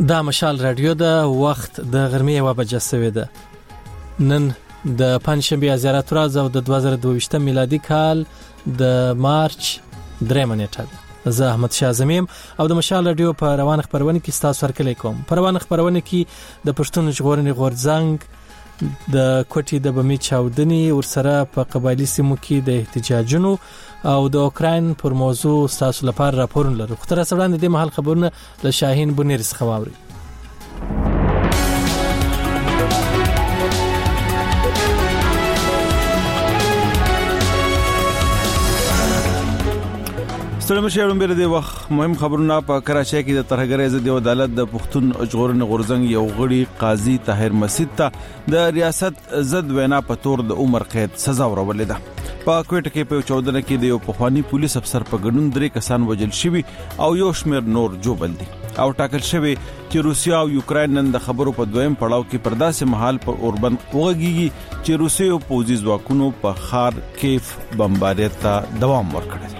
دا مشال رادیو ده. وخت د غرمې 1 ده. نن د پنځشنبه زیارت ورځ او د 2022 میلادي کال د مارچ 3 نیټه ده. زه احمد شاه زمیم او د مشال رادیو په روان خبرونه کې تاسو سره کلی کوم. په روان خبرونه کې د پښتون ژغورنې غورځنګ د کوټې د بمی چاودنې ورسره په قبایلی سیمو کې د احتجاجونو او د اوکراین پر موضوع تاسو لپاره راپورونه لرو. خو تر اوسه وړاندې د محل خبرونه له شاهین بونیر څخه واورئ. ستړي شهرونو بیر دی وخت مهم خبرونه په کراچۍ کې د ترهګرۍ ضد عدالت د پښتون ژغورنې غورځنګ یو غړي قاضي طاهر مسعود ته د ریاست ضد وینا په تور د عمر قید سزا ورولې ده. په کوټه کې په 14 کې د یو پخوانی پولیس افسر په ګډون 3 کسان وژل شوي او یو شمېر نور جوبل دي او ټاکل شوی چې روسیا او یوکرين نن د خبرو په دویم پړاو کې پرداسه محل پر اوربند وګیږي چې روسي او پوځي ځواکونو په خار کیف بمباریت ته دوام ورکړي.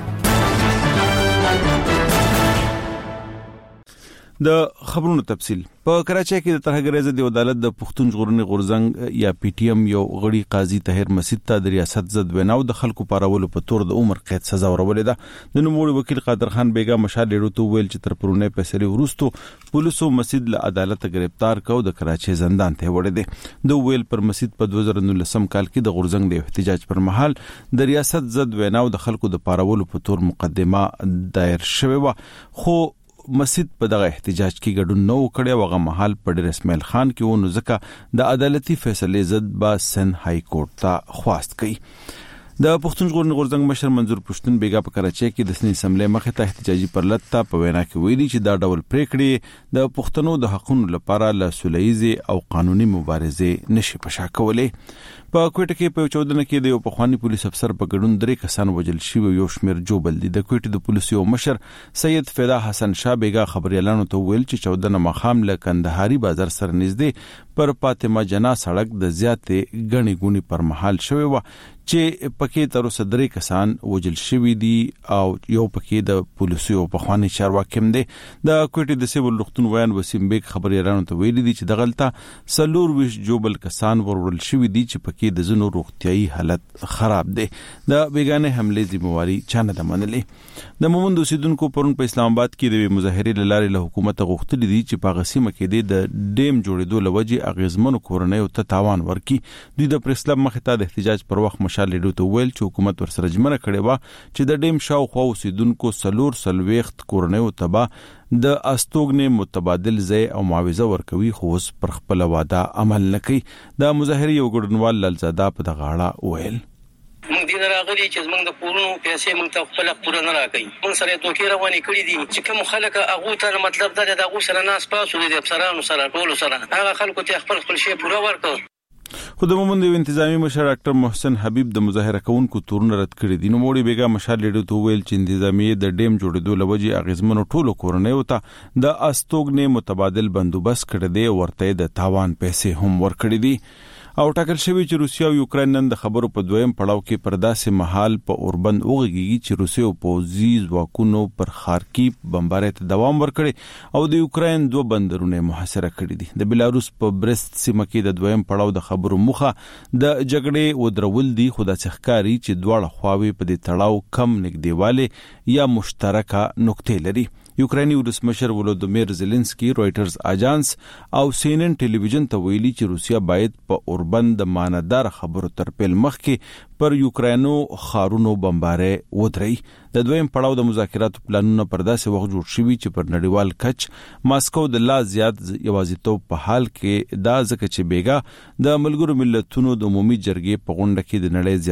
د خبرونو تفصیل په کراچۍ کې د ترهګرۍ ضد عدالت د پښتون ژغورنې غورځنګ یا پی ټی ایم یو غړي قاضي طاهر مسعود ته د ریاست ضد وینا او د خلکو پارولو په تور د عمر قید سزا ورولې ده. د نوموړي وکیل قادر خان بیگا مشال لیډو ویل چې تر پرونه فیصله ورستو پولیسو مسعود له عدالت گرفتار کو د کراچۍ زندان ته وړي دي. د ویل پر مسعود په 2019 کال کې د غورځنګ د احتجاج پر مهال د ریاست ضد وینا او د خلکو د پارولو په تور مقدمه دایر شوې و خو مسعود په دغه احتجاج کې ګډون نه وکړي. وغه محل په ډیر اسماعیل خان کې ونه ځکه د عدالتي فیصله ضد با سن های کورټ ته خواست کړي. د پښتون ژغورنې غورځنګ مشر منظور پښتون بیگا په کراچۍ کې د سنې سملې مخې ته احتجاجي پرلط ته په وینا کې ویلي چې دا ډول پریکړې د پښتنو د حقوقو لپاره له سولهیزه او قانوني مبارزې نشي پشا کولې. په کوټه کې په 14 کې د یو پخوانی پولیس افسر په ګډون 3 کسان وژل شوي یو شمېر جوبل دي. د کوټه د پولیسو مشر سید فدا حسن شاه بیگا خبريالانو ته ویل چې 14 مخام له کندهاري بازار سره نږدې پر فاطمه جنا سړک د زیاتې غني غونی پر محل شوی و چې پکې تر اوسه 3 کسان وژل شوي دي او یو پکې د پولیسو پخوانی چارواکیم دي. د کوټه د سیول لختون ویان وسیم بیگ خبريالانو ته ویل دي چې د غلطه سلور وش جوبل کسان ورول شوي دي چې پکې د زنو روغتيایي حالت خراب دي. د بیگانه حمله ذمہواری چانه د منلې. د مومند اوسیدونکو پرون په اسلام آباد کې د مظاهره لارې له حکومت غوښتل دي چې په غسیمه کې د ډیم جوړېدو لوجه اغیزمنو کورنۍ ته تاوان ورکي. دوی د پرسلب مخ ته د احتجاج پر وخت مشال لیډو ته ویل چې حکومت ورسره جمره کړي و چې د ډیم شاوخوا اوسیدونکو سلور سلويخت کورنۍ تبا د استوګنې متبادل ځای او معاوضه ورکوي خو اوس پر خپل وعده عمل نکوي. د مظاهره یو ګډونوال لالزاده په دغاړه ویل موږ دې راغلي چې موږ د پورونو پیسې موږ ته خپل پور نه راکړي. موږ سره توکي رواني کړی دي چې کوم خلک هغه ته مطلب دا د هغه سره ناس پاسو دي افسرانو سره ټول سره هغه خلکو ته خپل شی پوره ورکړي. خو د مومند انتظامی مشر ډاکټر محسن حبیب د مظاهره کوونکو تورونه رد کړی دي. نو موړي بیگا مشال لیډو ته ویل چې انتظامی د ډیم جوړېدو لوجه اغیزمنو ټولو کورنۍ ته د استوګنې متبادل بندوبست کړی دی ورته د تاوان پیسې هم ورکړي دي او ټاکل شوی چې روسیا او یوکرين نن د خبرو په دویم پړاو کې پرداسه محل په اوربند وګیږي چې روسیا او پوځي ځواکونو پر خارکیف بمباریت دوام ورکړي او د یوکرين 2 بندرونه محاصره کړي دي. د بلاروس په برست سیمه کې د دویم پړاو د خبرو مخه د جګړې ودرول دي خو د څخکاری چې دواړه خواوې په دې تړاو کم نګدیواله یا مشترکه نقطې لري. یوکرینی ولسمشر ولودیمیر زيلنسکي رويټرز اجانس او CNN ټلویزیون ته ویلي چې روسیا باید په اوربند ماندار خبرو تر پیل مخکې پر یوکرینو خارونو بمباره ودري. د دویم پړاو د مذاکراتو پلانونه پر داسې وخت جوړ شوي چې پر نړیوال کچ ماسکو د لا زیات یوازیتوب په حال کې دا ځکه چې بیگا د ملګرو ملتونو د عمومي جرګې په غونډه کې د نړۍ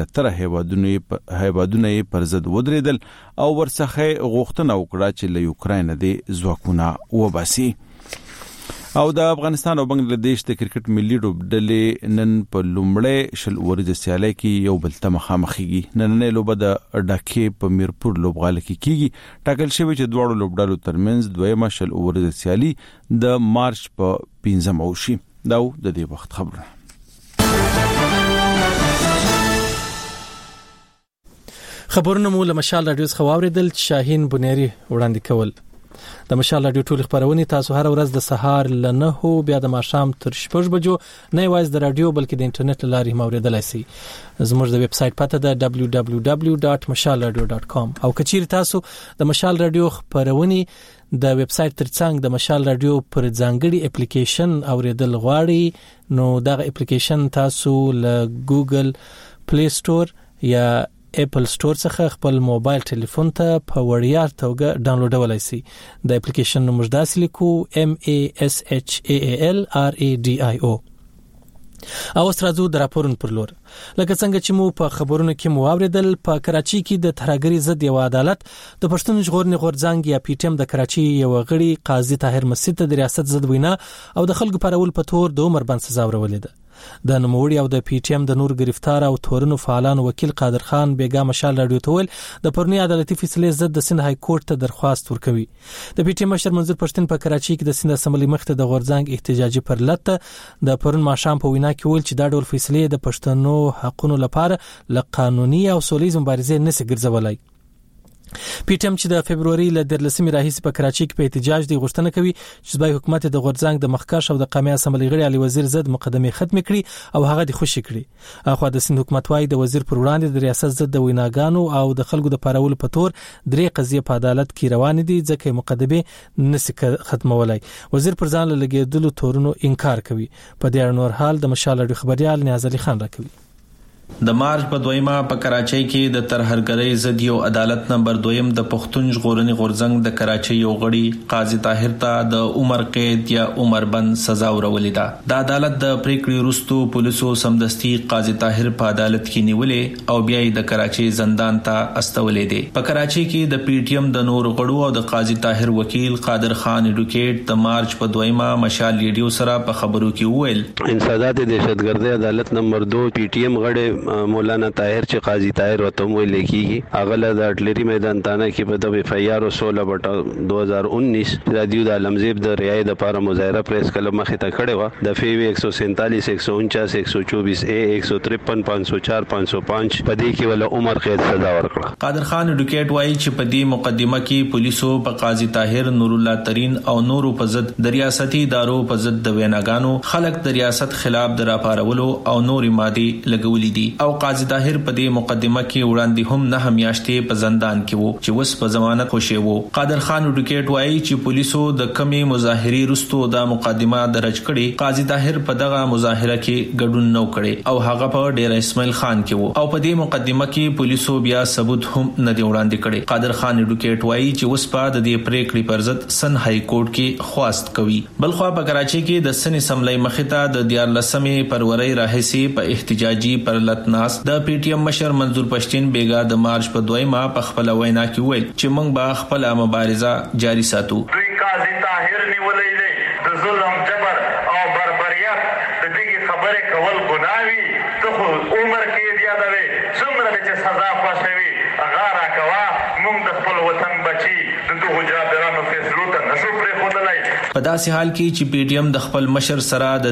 زیاتره هیوادونه پر ضد ودرېدل او ورڅخه غوښتنه وکړه چې له یوکرين د ځواکونه وباسي. او د افغانستان او بنگلاديش د کرکټ ملي لوبډلې نن په لومړی شل ورځې سیالۍ کې یو بل ته مخامخېږي. نننۍ لوبه د ډاکې په میرپور لوبغاله کې کیږي. ټاکل شوی چې دواړو لوبډلو ترمنځ دویمه شل ورځې سیالي د مارچ په 15 وشي. دا د دې وخت خبره. خبرونه مو له مشال رادیو څخه واوریدل چې شاهین بونیری وړاندې کول. د مشال رادیو ټول خبرونه تاسو هر ورځ د سهار ل 9 بیا د ماښام تر 6 بجو نه یوازې د رادیو بلکې د انټرنیټ لارې موریدلای شئ. زموږ د ویب سټ پته ده www.mashalradio.com او کچیر تاسو د مشال رادیو خبرونه د ویب سټ ترڅنګ د مشال رادیو پر ځانګړي اپلیکیشن اوریدل غواړي نو دغه اپلیکیشن تاسو له ګوګل پلی سٹور یا اپل سٹور څخه خپل موبایل ټلیفون ته په وړیا توګه ډاونلوډولای شئ. د اپلیکیشن نوم داسې لیکو MASHALRADIO. او راځو د راپورن پر لور. لکه څنګه چې مو په خبرونو کې مو اوریدل په کراچي کې د ترهګری ضد یو عدالت د پښتون ژغورنې غورځنګ یا پی ټی ایم د کراچي یو غړي قاضي طاهر مسجد ته د ریاست ضد وینا او د خلکو پرول په تور د عمر بند سزا ورولې ده. د نوموړي او د پی ټی ایم د نور گرفتار او تورنو فعالانو وکیل قادر خان بیګا مشال رادیو تول د پرونی عدالتي فیصلې ضد د سند های کورټ ته درخواست ورکوي. د پی ټی ایم مشر منظور پښتون په کراچي کې د سند اسمبلی مخته د غورځنګ احتجاجي پرلط د پرون ماښام په وینا کې ویل چې دا ډول فیصلې د پښتنو حقونو لپاره ل قانوني او سولېز مبارزې نسي ګرځولای. پی ټی ایم چې د فبرवरी ل 13 راهیسې په کراچي کې په احتجاج دی غوښتنه کوي چې صوبایي حکومت د غورځنګ د مخکښ او د قومي اسمبلی غړي علي وزیر ضد مقدمه ختم کړي او هغه د خوشی کړي. اخو د سند حکومت وايي د وزیر پر وړاندې د ریاست ضد د ویناګانو او د خلکو د پارولو په تور درې قضیې په عدالت کې روان دي ځکه مقدمه نسي ختمولای. وزیر پر ځان لګیدلو تورونو انکار کوي. په دې اړه نور حال د مشال رادیو خبريال نیاز علي خان راکوي. د مارچ په 2 په کراچۍ کې د ترهګرۍ ضد یو عدالت نمبر 2 د پښتون ژغورنې غورځنګ د کراچۍ یو غړي قاضي طاهر ته د عمر قید یا عمر بند سزا ورولې ده. د عدالت د پریکړې وروسته پولیسو سمدستي قاضي طاهر په عدالت کې نیولې او بیا یې د کراچۍ زندان ته استولې دي. په کراچۍ کې د پی ټی ایم د نور غړو او د قاضي طاهر وکیل قادر خان ایډوکیټ د مارچ په 2 مشال ریډیو سره په خبرو کې وویل انسداد دهشتګردي عدالت نمبر 2 پی ټی ایم غړي مولانا طاهر چې قاضي طاهر وته مو لیکيږي اغله د اټلری میدان تانه کې په د اف ای آر 16/2019 رادیو د علمزیب د رعایت لپاره مظاهره پریس کلب مخه ته کړې و د فی 147 149 124 ا 153 504 505 په دې کې ول عمر قید سزا ورکړه. قادر خان ایډوکیټ وایي چې په دې مقدمه کې پولیسو په قاضي طاهر نور الله ترين او نورو په ضد د ریاستي ادارو په ضد د ویناګانو خلک د ریاست خلاف د راپارولو او نورې مادي لګولې دي او قاضي طاهر په دې مقدمه کې وړاندې هم 9 میاشتې په زندان کې وو چې وس په ضمانت خوشي وو. قادر خان ایډوکیټ وایي چې پولیسو د کمی مظاهري رستو د مقدمه درج کړي. قاضي طاهر په دغه مظاهره کې ګډون نو کړي او هغه په ډیر اسماعیل خان کې وو او په دې مقدمه کې پولیسو بیا ثبوت هم نه دی وړاندې کړي. قادر خان ایډوکیټ وایي چې وس په د دې پریکړې پر ضد سن های کورټ کې خواست کوي. بلخوا په کراچي کې د سن اسمبلی مخته د 14 فروری راهیسې په احتجاجي پرلط ناس د پی ټی ایم مشر منظور پښتين بیګا د مارچ په 2 په خپل وینا کې ویل چې موږ به خپل مبارزه جاری ساتو. دوی قاضي طاهر نیولې دي د ظلم جبر او بربریت د دې خبره کول ګناوي ته عمر کې زیاده څومره چې سزا پښوي هغه راکوا موږ د خپل وطن بچي د دوه جابرانو فیصلو ته نشو پرې خدلای. په داسې حال کې چې پی ټی ایم د خپل مشر سره د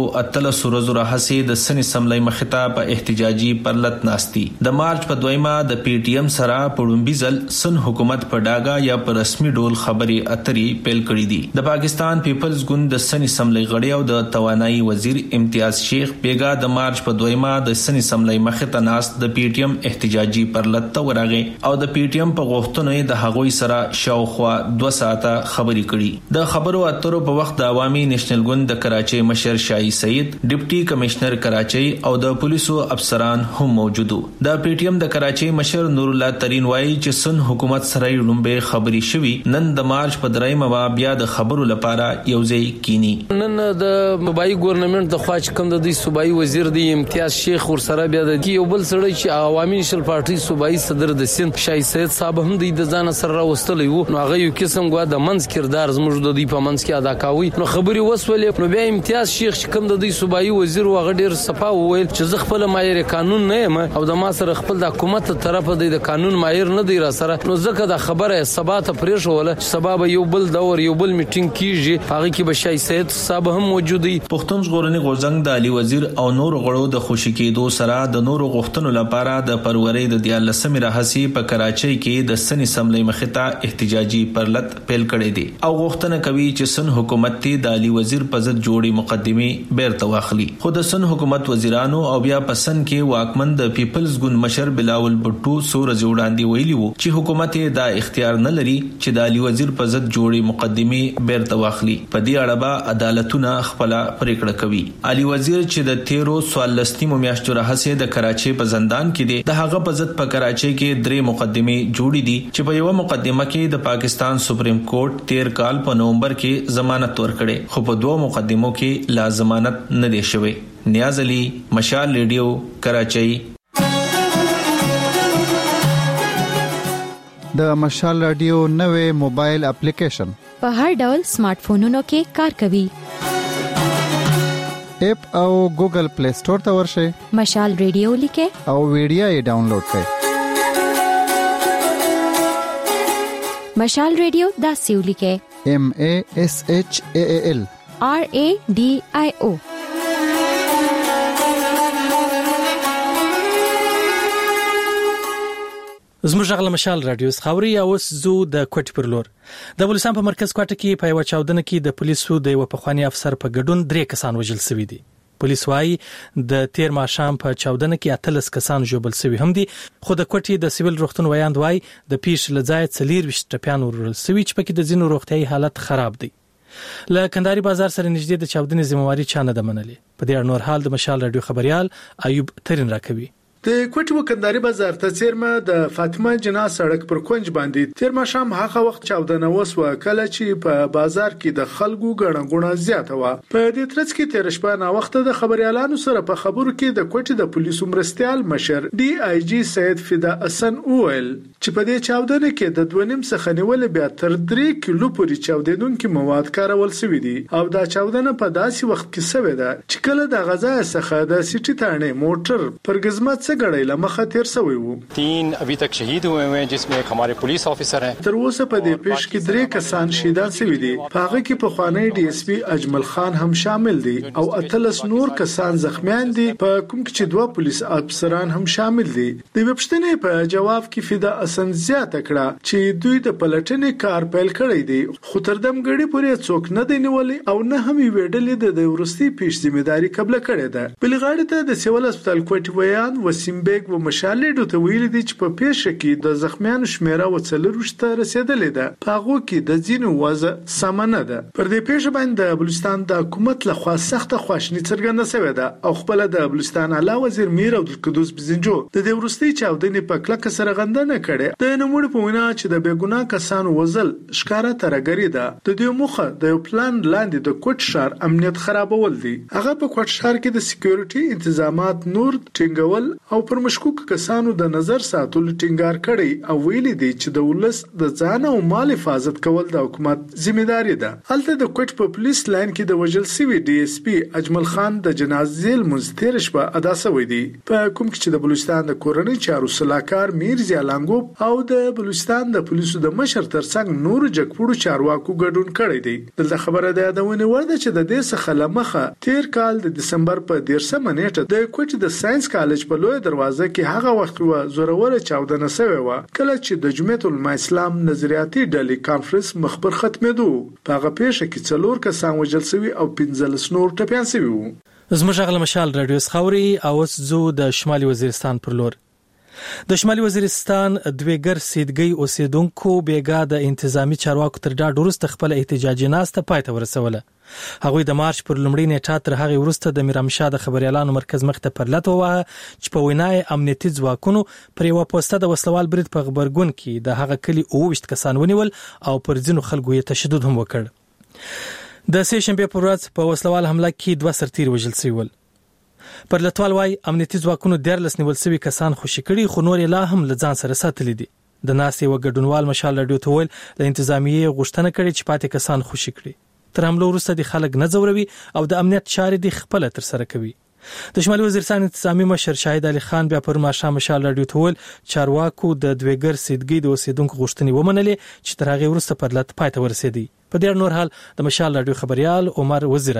13 ورځو راهسې د سن اسمبلی مخته په احتجاجي پرلط ناشتي د مارچ په 2 د پی ټی ایم سره پړومبي ځل سن حکومت په ډاګه یا په رسمي ډول خبري اتري پیل کړې دي. د پاکستان پیپلز ګوند د سن اسمبلی غړي او د توانایي وزیر امتیاز شیخ بیګا د مارچ په 2 د سن اسمبلی مخته ناست د پی ټی ایم احتجاجي پرلط ته ورغه او د پی ټی ایم په غوښتنو د هغوی سره شاوخوا 2 ساعته خبري کړي. د خبرو اترو په وخت د عوامي نېشنل ګوند د کراچۍ مشر شاهي سعید ډیپټي کمشنر کراچۍ او د پولیسو افسران هم موجود. د پی ټی ایم د کراچۍ مشر نور الله ترين وایي چې سن حکومت سره لومبه خبري شوي نن د مارچ په 3 بیا د خبرو لپاره یوځای کینی. نن د صوبایي ګورنمنت د خواج کم د صوبایي وزیر دی امتیاز شیخ ور سره بیا د یو بل سره چې عوامي نېشنل پارټي صوبایي صدر د سند شاهي سعید صاحب هم د ځان سره راوستلی وو. نو هغه یو قسم غوا د منځ کردار زموږ د دې په منځ کې ادا کاوه. نو خبري وسولې نو بیا امتیاز شیخ چې کوم د دې صوبایي وزیر وغه ډیر صفا وویل چې زه خپل ماهر قانون نه یم او د ما سره خپل د حکومت طرف د قانون ماهر نه دی را سره. نو ځکه د خبره ثبات پرېښوله چې سبب یو بل دور یو بل میټینګ کیږي هغه کې به شاهي سعید صاحب هم موجود دي. پښتون ژغورنې غورځنګ د علي وزیر او نور غړو د خوشی کېدو سره د نورو غوښتنو لپاره د فروری د 14 راهسي په کراچۍ کې د سن اسمبلی مخته احتجاج احتجاجي پرلط پیل کړی دی او غوښتنه کوي چې سن حکومت ته د علي وزیر په ضد جوړې مقدمه بیرته واخلي. خو د سن حکومت وزیرانو او بیا پسن کې واکمن د پیپلز ګوند مشر بلاول بټو سورج وړاندې ویلي وو چې حکومت دا اختیار نه لري چې د علي وزیر په ضد جوړې مقدمه بیرته واخلي. په دې اړه به عدالتونه خپل پریکړه کوي. علي وزیر چې د 13 میاشتو راهیسې د کراچۍ په زندان کې دی، د هغه په ضد په کراچۍ کې 3 مقدمه جوړې دي چې په یو مقدمه کې د پاکستان سپریم کورټ 13 کال په نومبر کې ضمانت ورکړي، خو په 2 مقدمو کې لا ضمانت نه دی شوی. نیاز علي، مشال ریډیو، کراچۍ. د مشال رادیو نوې موبایل اپلیکیشن په هر ډول سمارټ فونونو کې کار کوي. اپ او ګوګل پلی سٹور ته ورشئ، مشال ریډیو لیکه او ویډیو یې ډاونلوډ کړئ. مشال ریډیو داسې ولیکه MASHAAL RADIO. زموږ غل مشال رادیو خاوري اوس زو د کوټ پر لور د بلوچستان په مرکز کوټه کې په یو چاودنه کې د پولیسو د یو پخوانی افسر په ګډون 3 کسان وژل شوي دي. پولیس وايي د 13 ماښام په چاودنه کې 13 کسان ژوبل شوي هم دي، خو د کوټې د سیویل روغتون ویاند وايي د پیښې لځای 24 ټپيان ورول شوي چې پکې د ځینو روغتيایي حالت خراب دي. له کندهاري بازار سره نږدې د چاودنې ذمہواری چا نه ده منلې. په دې اړه نور حال د مشال رادیو خبريال ایوب ترين راکوي. د کوټې و کندهاري بازار ته څیرمه د فاطمه جنا سړک پر کونج باندې تیر ماښام هغه وخت چاودنه وسوه کله چې په بازار کې د خلکو ګڼه زیاته و. په دې ترڅ کې تیر شپه نا وخت د خبريالانو سره په خبرو کې د کوټې د پولیسو مرستيال مشر DIG سید فدا حسن اویل چې په دې چاودنه کې د 2.5 څخه نیول بیا تر 3 کیلو پورې چاودیدونکو مواد کارول شوی دي او دا چاودنه په داسې وخت کې شوه ده چې کله د غزا څخه د سټی تانه موټر پر گزمت گڑے لمخه تیر سوی وو. 3 ابھی تک شہید ہوئے ہیں جس میں ایک ہمارے پولیس آفیسر ہیں. تر اوسه په دې پیښ کې 3 کسان شهیدان شوي دي. په هغه کې په خوانی DSP اجمل خان هم شامل دي او 13 نور کسان زخمیان دي، په کوم کې چې 2 پولیس افسران هم شامل دي. د وبښتنې په جواب کې فدا حسن زیاته کړه چې دوی د پلټنې کار پیل کړی دی، خو تر دم غړي پورې څوک نه دی نیولې او نه هم ویډلې د ورستي پیښ ځمېداري قبل کړې ده. بل غاړه ته د سیول هسپتال کوټ ویان سیمبیګ و مشالې ته ویل دي چې په پیښه کې د زخمیانو شمیره وڅلروشته رسیدلې ده، په هغه کې د ځینو وضع سمنه ده. پر دې پیښه باندې د بلوچستان د حکومت لخوا سخته خواشنی څرګنده شوې ده او خپل د بلوچستان اعلی وزیر میر عبدالقدوس بزنجو د دې ورستي چاودنې په کلکه سره غندنه کړې. د نوموړي په وینا چې د بیګناه کسانو وزل ښکارا ترګری ده، د دې مخه د یو پلان لاندې د کوټ شهر امنیت خرابول دي. هغه په کوټ شهر کې د سکیورټي تنظیمات نور ټینګول او پر مشکوک کسانو د نظر ساتلو ټینګار کړي او ویلي دي چې د ولس د ځان او مال حفاظت کول د حکومت ذمہداري ده. هلته د کوټ په پولیس لاین کې د وژل شوی DSP اجمل خان د جنازې لمونځ شپه ادا شوی دی، په کوم کې چې د بلوچستان د کورنۍ چارو صلاحکار میر زیالانګوب او د بلوچستان د پولیسو د مشر ترڅنګ نور جګپوړو چارواکو ګډون کړی دی. دلته خبره ده د ونی ورده چې د دې څخه لمخه تیر کال د دسمبر په 13 نیټه د کوټ د ساينس کالج په لوی دروازه کې هغه وخت و زوروره چاودنه شوې و کله چې د جمعیت العلماء اسلام نظریاتي ډلې کانفرنس مخبر ختمېدو. په هغه پیښه کې 4 کسان وژل شوي او 15 نور ټپيان شوي وو. زموږ غل مشال رادیو خاوري او زو د شمالي وزیرستان پر لور. د شمالي وزیرستان دویګر سیدګي اوسیدونکو بیګا د انتظامی چارواکو تر ډاډ وروسته خپل احتجاجي ناسته پای ته ورسوله. هغوی د مارچ پر لومړۍ نیټه تر هغه وروسته د میرامشاه د خبريالانو مرکز مخته پرلط ووه چې په وینای امنیتي ځواکونو پر یو پوسټه د وسلوال برید په خبرګون کې د هغه کلی 29 کسان ونیول او پر ځینو خلکو یې تشدد هم وکړ. د سې شنبه پر ورځ په وسلوال حمله کې 2 سرتیر وژل شوي. پر لټوال وايي امنیتي ځواکونو 14 نیول شوي کسان خوشي کړي، خو نور لا هم لځان سره ساتلي دي. د ناسې وګډونوال مشال رادیو ته ویل د انتظامیه غوښتنه کړې چې پاتې کسان خوشي کړي. تر حمله وروسته د خلک نه ځوروي او د امنیت چارې د خپل تر سره کوي. د شمالي وزیرستان انتظامی مشر شاهد علي خان بیا پر ماښام مشال رادیو ته ویل چارواکو د دویګر سیدګي د اوسیدونکو غوښتنې ومنلې چې تر هغه وروسته پرلط پای ته ورسېدي. په دې نور حال د مشال رادیو خبريال عمر وزیره کوي.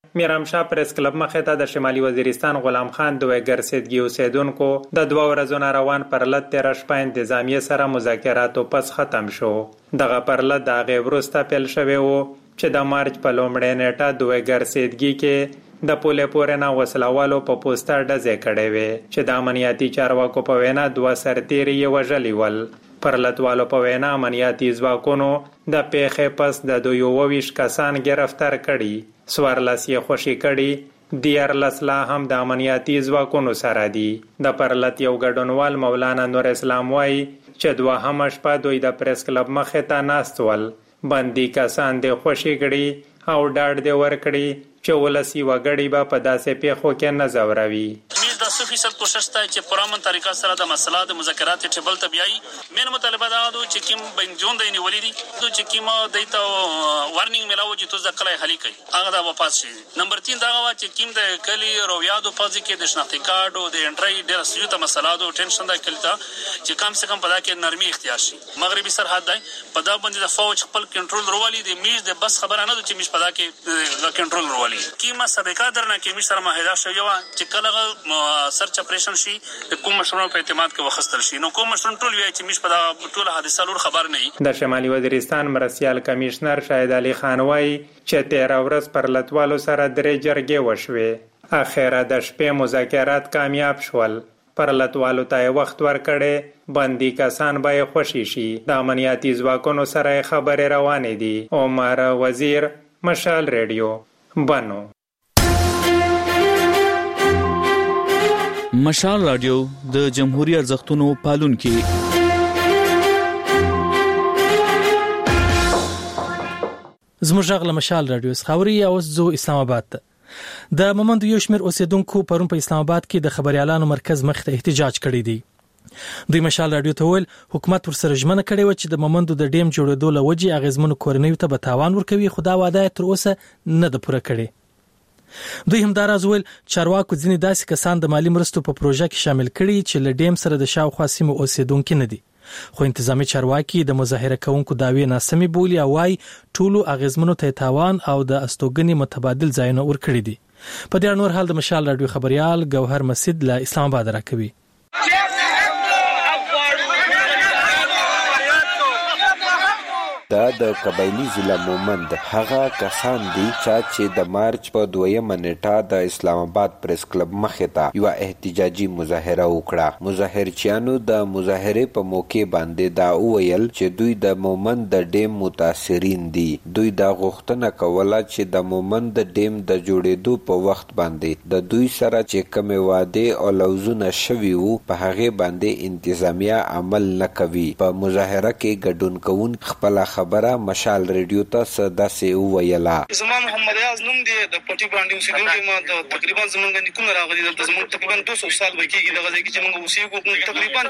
میرامشاه پریس کلب مخې ته د شمالي وزیرستان غلام خان د وګرسیدګي اوسیدونکو د 2 ورځو روان پرلط 13 شپه انتظامیه سره مذاکراتو پس ختم شو. دغه پرلط د هغې وروسته پیل شوی و چې د مارچ په لومړۍ نیټه د وګرسیدګي کې د پولې پورې نه وسلوالو په پوسټر ډزې کړې وې چې د امنیتي چارواکو په وینا 2 سرتیري یې وژلي ول. پرلطوالو په وینا امنیتي ځواکونو د پیښې پس د 22 کسان گرفتار کړي، 14 یې خوشي کړي، 14 لا هم د امنیتي ځواکونو سره دي. د پرلط یو ګډونوال مولانا نور اسلام وایي چې 2 شپه دوی د پریس کلب مخې ته ناست ول. بندي کسان د خوشي کړي او ډاډ دې ورکړي چې ولسی وګړي به په داسې پیښو کې نه ځوروي. د 100% کوشش ته چې په امن طریقه سره د مسله د مذاکرات ټیبل ته بیاي. مین مطالبه دا ده چې کوم بنجون د نیولې دي چې کوم دایته وارنینګ ملاوي چې تاسو د کلای حلی کوي هغه د واپس شي. نمبر 3 دا و چې کوم د کلی رویادو پځ کې د شناختی کارت او د انټری ډیر سیوته مسله د ټینشن د کلیتا چې کم څه کم په دا کې نرمي اختیار شي. مغربي سرحد دی په دا باندې د فوج خپل کنټرول روالي د میز د بس خبره نه ده چې میز په دا کې کنټرول روالي کیمه سابقه درنه کې میز سره معاهده شوی و چې کله سرچ اپریشن شي د کوم مشرونو په اعتماد کې وخستل شي. نو کوم مشرون ټول وی چې مش په دا ټول حادثه لور خبر نه وي. د شمالي وزیرستان مرسیال کمشنر شاهد علي خان وایي چې 13 ورځ پر لټوالو سره درې جرګې وشوې. اخیرا د شپې مذاکرات کامیاب شول. پر لټوالو ته وخت ورکړي، بندي کسان به خوشي شي. د امنیتي ځواکونو سره خبرې روانې دي. عمر وزیر، مشال ریډیو، بنو. مشال رادیو د جمهوریت ارزښتونو پالونکي. زموږ غږ له مشال رادیو خبري او زو اسلام آباد ته. د مومند یو شمېر اوسیدونکو پرون په اسلام آباد کې د خبريالانو مرکز مخ ته احتجاج کړی دی. دوی مشال رادیو ته ویل حکومت ورسره ژمنه کړې و چې د مومندو د ډیم جوړېدو لوجې اغیزمنو کورنیو ته به تاوان ورکوي، خو دا وعده تر اوسه نه ده پوره کړې. دوی هم دا راز ویل چارواکو ځینې داسې کسان د مالی مرستو په پروژه کې شامل کړي چې له ډیم سره د شاوخوا سیمو اوسیدونکي نه دي، خو انتظامی چارواکي د مظاهره کوونکو داوی ناسمي بولي او وايي ټولو اغیزمنو ته تاوان او د استوګنې متبادل ځایونه ورکړي دي. په دې نور حال د مشال رادیو خبريال ګوهر مسجد له اسلام آباد راکوي. دا د قبایلی ضلع مومند هغه کسان دي چې د مارچ په 2 نیټه د اسلام آباد پریس کلب مخې ته یو احتجاجي مظاهره وکړه. مظاهرچیانو د مظاهره په موقع باندې دا وویل چې دوی د مومند د ډیم متاثرین دي. دوی دا غوښتنه کوله چې د مومند د ډیم د جوړېدو په وخت باندې د دوی سره چې کومه وعده او لوزونه شوي وو په هغه باندې انتظامیه عمل نه کوي. په مظاهره کې ګډون کوون خپل خبره مشال ریډیو ته سداسې ویلا. زما محمد یاز نوم دی، د پټي باندې اوسېدونکی ما د تقریبا زمونږ نیکونه راغلي دلته زمونږ تقریبا 200 سال وکیږي دغه ځای کې چې موږ اوسېږو. تقریبا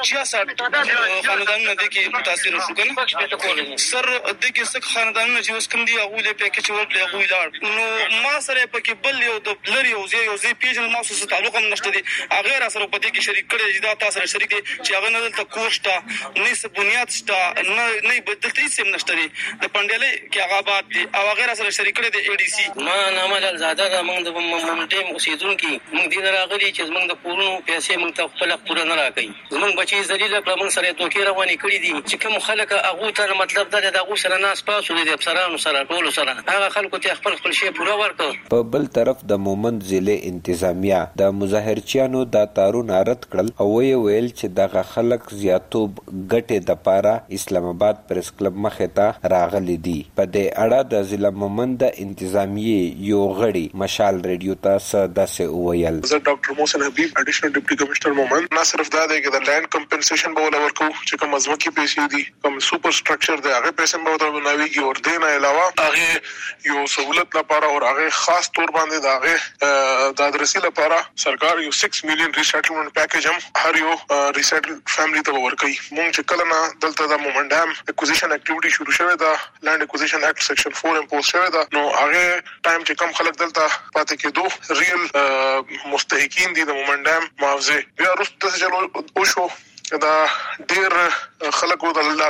66 خاندانونه دي کې متاثر شو کنه سر د کې څخه خاندانونه چې اوس کوم دي هغه له پیکج ورکړي هغه لاړ. نو ما سره پکې بل یو د لری یو ځای پیژن ما سره تعلق هم نشته دي، هغه را سره په دې کې شریک کړي دا تاسو سره شریک دي چې هغه نه دلته کوشته نه څه بنیاد شته نه بدلته هیڅ هم نشته دي. د پندلې کې هغه باد دي او هغه سره شریک کړي د اي ډي سي. ما نامه زاده د موږ د مومندیم اوسیدونکو موږ دې راغلي چې موږ د پورونو پیسې موږ ته خپل پوره نه راکړي. موږ بچي ذلیل کړه، موږ سره توکي رواني کړی دي چې کوم خلک هغه ته مطلب دا د هغه سره ناس پاسو دي افسرانو سره ټول سره هغه خلکو ته خپل شی پوره ورکړ. په بل طرف د مومند ضلع انتظامیه د مظاهرچیانو د تارون رد کړل او ویل چې دغه خلک زیاتوب ګټه د پاره اسلام آباد پریس کلب مخې ته راغلي دي. په دې اړه د ضلع مومند انتظامیه یو غړي مشال ریډیو ته سداسې ویل. زه ډاکټر محسن حبیب اډیشنل ډیپټي کمشنر مومند. نه صرف دا دی چې د لینډ کمپنسیشن به ورکو چې کوم ازمکه پیسې دي کوم سوپر سټرکچر دی هغه پیسې به ورناويږي او دې نه علاوه هغه یو سہولت لپاره او هغه خاص تور باندې دا هغه د ادرسي لپاره سرکار یو 6 میلیون ریسټلمنٹ پیکیج هم هر یو ریسټل فیملی ته ورکوي. مونږ چې کله نه دلته د مومندام اکوزیشن اکټیویټي شروع شوه دا لینډ اکوزیشن ایکټ سیکشن 4 امپوز شوه دا نو هغه ټایم چې کم خلک دلته پاتې کېدو ریل مستحقین دي د مومندام معاوضه بیا وروسته چلو او شو دا ډیر خلکو د لالچ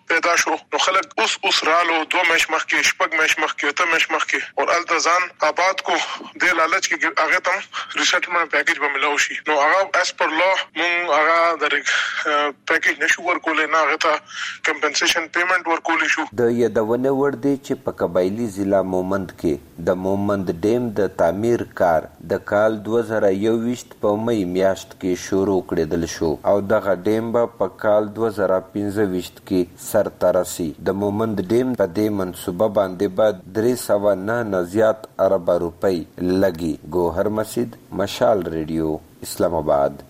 پیدا شو نو خلک اوس رالو 2 میش مخکې شپږ میش مخکې ته میش مخکې اور التزان آباد کو د لالچ کې هغه تم ریسټلمنٹ پیکیج به ملو شي نو هغه اس پر لا مون هغه د پیکیج نشو ورکول نه هغه ته کمپنسیشن پیمنٹ ورکول شو د یادونه ور دي چې په قبایلی ضلع مومند کې د مومند ډیم د تعمیر کار د کال 2021 په مې میاشت کې شروع کړل شو او دغه ډیم په کال 2015 کې سر ترسي د مومند ډیم په دې منصوبه باندې بعد 309 نه زیات ارب روپۍ لګي. ګوهر مسجد، مشال ریډیو، اسلام آباد.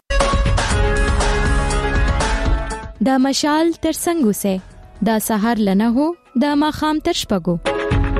دا مشال تر څنګه سه دا سحر لنه هو دا ماخام تر شپګو.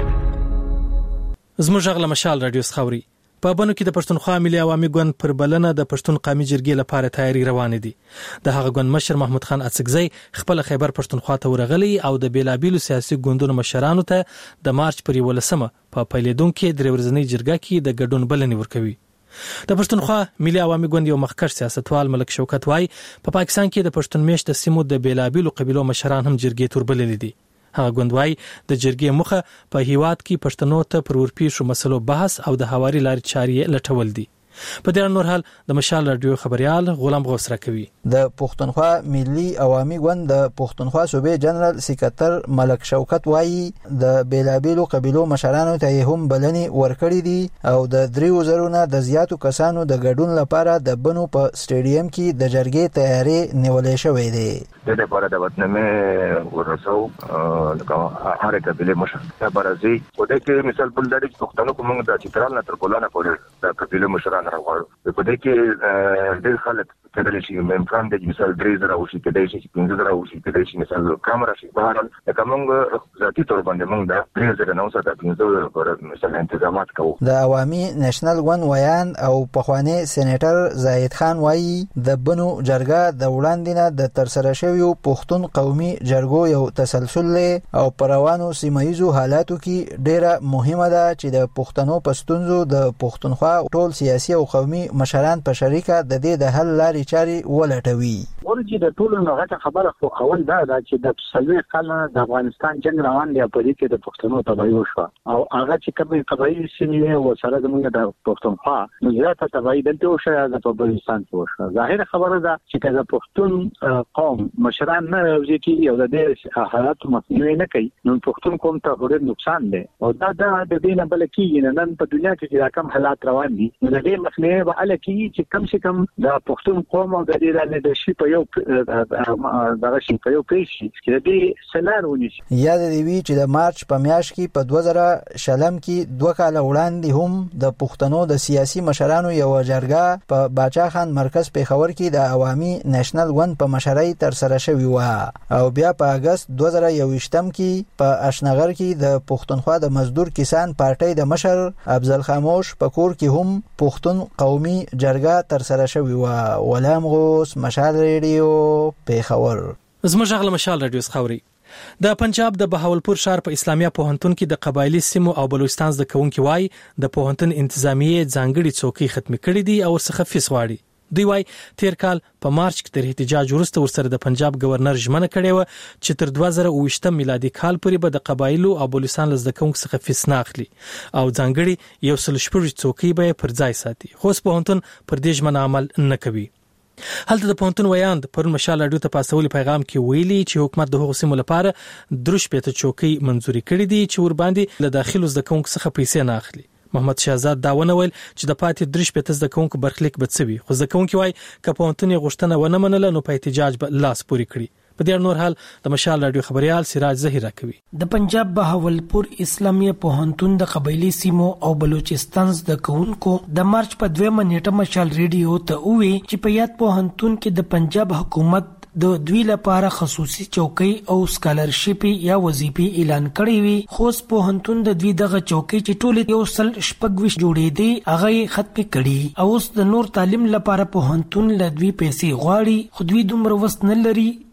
زموږ غل مشال رادیو خاوري په بنو کې د پښتونخوا ملي عوامي ګوند پر بلنه د پښتون قومي جرګې لپاره تیاری روان دي. د هغه ګوند مشر محمود خان اڅکزی خپل خیبر پښتونخوا ته ورغلی او د بیلابیلو سیاسي ګوندونو مشرانو ته د مارچ پر 11مه په پیلېدونکو درې ورځنۍ جرګه کې د ګډون بلنې ورکوي. د پښتونخوا ملي عوامي ګوند یو مخکښ سیاستوال ملک شوکت وای په پاکستان کې د پښتون میشت سیمو د بیلابیلو قبیلو مشران هم جرګې تور بللي دي. هغه ګوندوای د جرګې مخه په هیواد کې پښتنو ته پر ورپیښو مسلو بحث او د هواري لارې چارې لټول دي. په دې نور حال د مشال رادیو خبريال غلام غوث راکوي. د پښتونخوا ملي عوامي ګوند د پښتونخوا صوبې جنرال سکرټر ملک شوکت وایي د بیلابیلو قبیلو مشرانو ته هم بلنې ورکړې دي او د 3000 نه د زیاتو کسانو د ګډون لپاره د بنو په سټیډیم کې د جرګې تیاری نیولې شوې ده. د لپاره د وطنمه ورسو د هر قبیله مشر د برازي او د کې مثال بل د پښتنو کوم د چترال نه تر ګولانه پورې د قبیله مشران راغواړو په دې کې ډېر خلک کېدل شي ممکن د مثال 3000 او شي کېدای شي 1500 او شي کېدای شي مثال کیمرا شي بهر د کومه ذاتي تور باندې موږ د 3000 پر مثال انتظامات کوو. د عوامي نېشنل ګوند ویان او پخوانی سېنیټر زاهد خان وایي د بنو جرګه د وړاندې نه د ترسره شویو پښتون قومي جرګو یو تسلسل او پروانو سیمایزو حالاتو کې ډېره مهمه ده چې د پښتنو پښتونزو د پښتونخوا ټول سیاسي او قومي مشران په شریکه د دې د حل لارې چارې ولټوي. ورته د ټولو نغته خبره خو اول دا چې د سلوي کال د افغانستان جنگ روان دی په دې کې د پښتنو تبعی وشو او هغه چې کومه قبایلی سیمې و سره زموږ د پښتونخوا نو زیاته تبعی دلته وشو د افغانستان وشو. ظاهر خبره ده چې د پښتون قوم مشران نه راوځي چې یو د دې حالات مخنیوي نه کوي نو پښتون قوم ته ډېر نقصان دی او دا د دې نه بل کېږي نن په دنیا کې کوم حالات روان دي نو د دې مخنیوي به ال کېږي چې کم سے کم د پښتون قوم او د دې لیدرشپ یو دغه شي په یو پیشي چې دې سلار ونیسي. یاد دی وی چې د مارچ په میاشت کې په 2000 شلم کې 2 کال وړاندې هم د پښتنو د سیاسي مشرانو یو جرګه په باچا خان مرکز پیښور کې د عوامي نېشنل ګوند په مشرۍ تر سره شوې و او بیا په اگست 2021 کې په اشنغر کې د پښتونخوا د مزدور کسان پارټۍ د مشر افضل خاموش په کور کې هم پښتون قومي جرګه تر سره شوې و. غلام غوث، مشال ریډیو، پیښور. زموږ غل مشال رادیو خاوري. د پنجاب د بهاولپور ښار په اسلامیه پوهنتون کې د قبایلی سیمو او بلوچستان زده کوونکي وای د پوهنتون انتظامیه ځانګړي څوکۍ ختمې کړې دي او څخه فیس غواړي. دوی وای تیر کال په مارچ کې تر احتجاج وروسته ورسره د پنجاب گورنر ژمنه کړې و چې تر 2020 میلادي کال پورې به د قبایلو او بلوچستان زده کوونکو څخه فیس نه اخلي او ځانګړي یو سل شپږ څوکۍ به پر ځای ساتي. خو پوهنتون پر دې ژمنه عمل نه کوي. هلته د پوهنتون ویاند پرون مشال رادیو ته پاسولي پیغام کې ویلي چې حکومت د هغو سیمو لپاره 3 چوکۍ منزوري کړې دي چې ور باندې له داخلو زده کوونکو څخه پیسې نه اخلي. محمد شهزاد دا ونویل چې د پاتې 3 زده کوونکو برخلیک بڅوي خو زده کوونکي وای ک پوهنتون غوښتنه ونه منله نو په احتجاج به لاس پوري کړي. په دې نور حال د مشال رادیو خبريال سراج زهیر راکوي. د پنجاب بهاولپور اسلامیه پوهنتون د قبایلی سیمو او بلوچستان د کوونکو د مارچ په 2 نیټه مشال ریډیو ته وی چې په یاد پوهنتون کې د پنجاب حکومت د دوی لپاره خصوصي چوکۍ او سکالرشپ یا وظیفې اعلان کړی وي خو پوهنتون د دوی دغه چوکۍ چې ټول یو سل شپږ جوړې دي هغه ختم کړي او اوس د نور تعلیم لپاره پوهنتون له دوی پیسې غواړي خو دوی دومره وس نه لري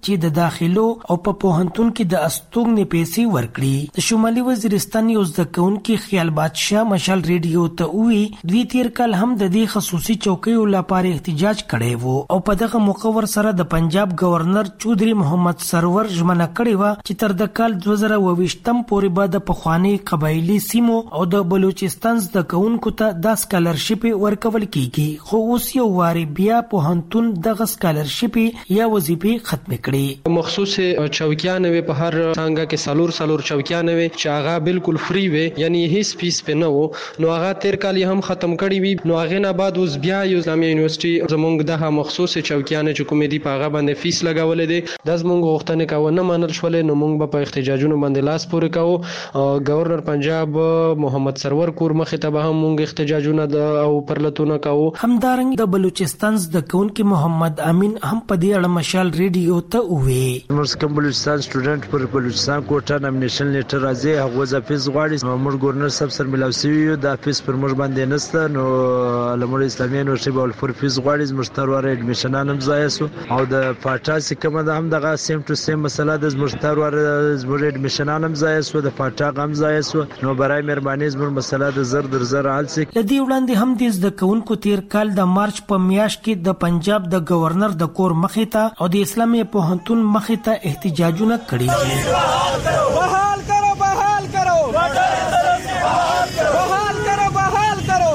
چې د داخلو او په پوهنتون کې د استوګنې پیسې ورکړي. د شمالي وزیرستان یو زده کوونکي خیال بادشاه مشال ریډیو ته وی دوی تیر کال هم د دې خصوصي چوکیو لپاره احتجاج کړی وو او په دغه موقع ور سره د پنجاب گورنر چودري محمد سرور ژمنه کړې و چې تر د کال 2022 پورې به د پخوانی قبایلی سیمو او د بلوچستان زده کوونکو ته د سکالرشپ ورکول کیږي. خو اوس یو واری بیا پوهنتون دغه سکالرشپ یا وظیفې ختم کړي. مخصوص چوکیان وي په هر څنګه کې سالور چوکیان وي چې هغه بالکل فری وي یعنی هیڅ فیس په نه وو نو هغه تیر کال هم ختم کړي وي. نو هغه نه بعد اوس بیا یو اسلامي یونیورسيټي زمونږ د مخصوص چوکیان چې کومې دي په هغه باندې فیس لګولې دي د زمونږ غوښتنې کاوه نه منل شولې نو موږ په احتجاجونو باندې لاس پورې کاوه. گورنر پنجاب محمد سرور کور مخې ته به هم موږ احتجاجونه او پرلتونه کاوه. همدارنګ د بلوچستان د کونکي محمد امین هم په دې اړه مشال ریډیو ته وویل موږ کوم بلوچستان سټوډنټ پر بلوچستان کوټه نامنیشن لیټر راځي هغه ځفیز غواړي موږ گورنر صاحب سره ملاوي یو د افیس پر موږ باندې نسته نو لمړی اسلامي یونیورسيټي بول فور فیس غواړي موږ تر وره اډمیشن هم ځای سو او د پاټا کومه ده هم دغه سیم ټو سیم مسله د زمرتار ور زمر اډمیشن هم ځای سو د پاټا هم ځای سو نو برای مهرباني زمر مسله د زر در زر حل سي. لدی وړاندې هم د کوونکو تیر کال د مارچ په میاشت کې د پنجاب د گورنر د کور مخې ته او د اسلامي پوهنتون مخې ته احتجاجونه کړي دي. بحال کرو بحال کرو بحال کرو بحال کرو.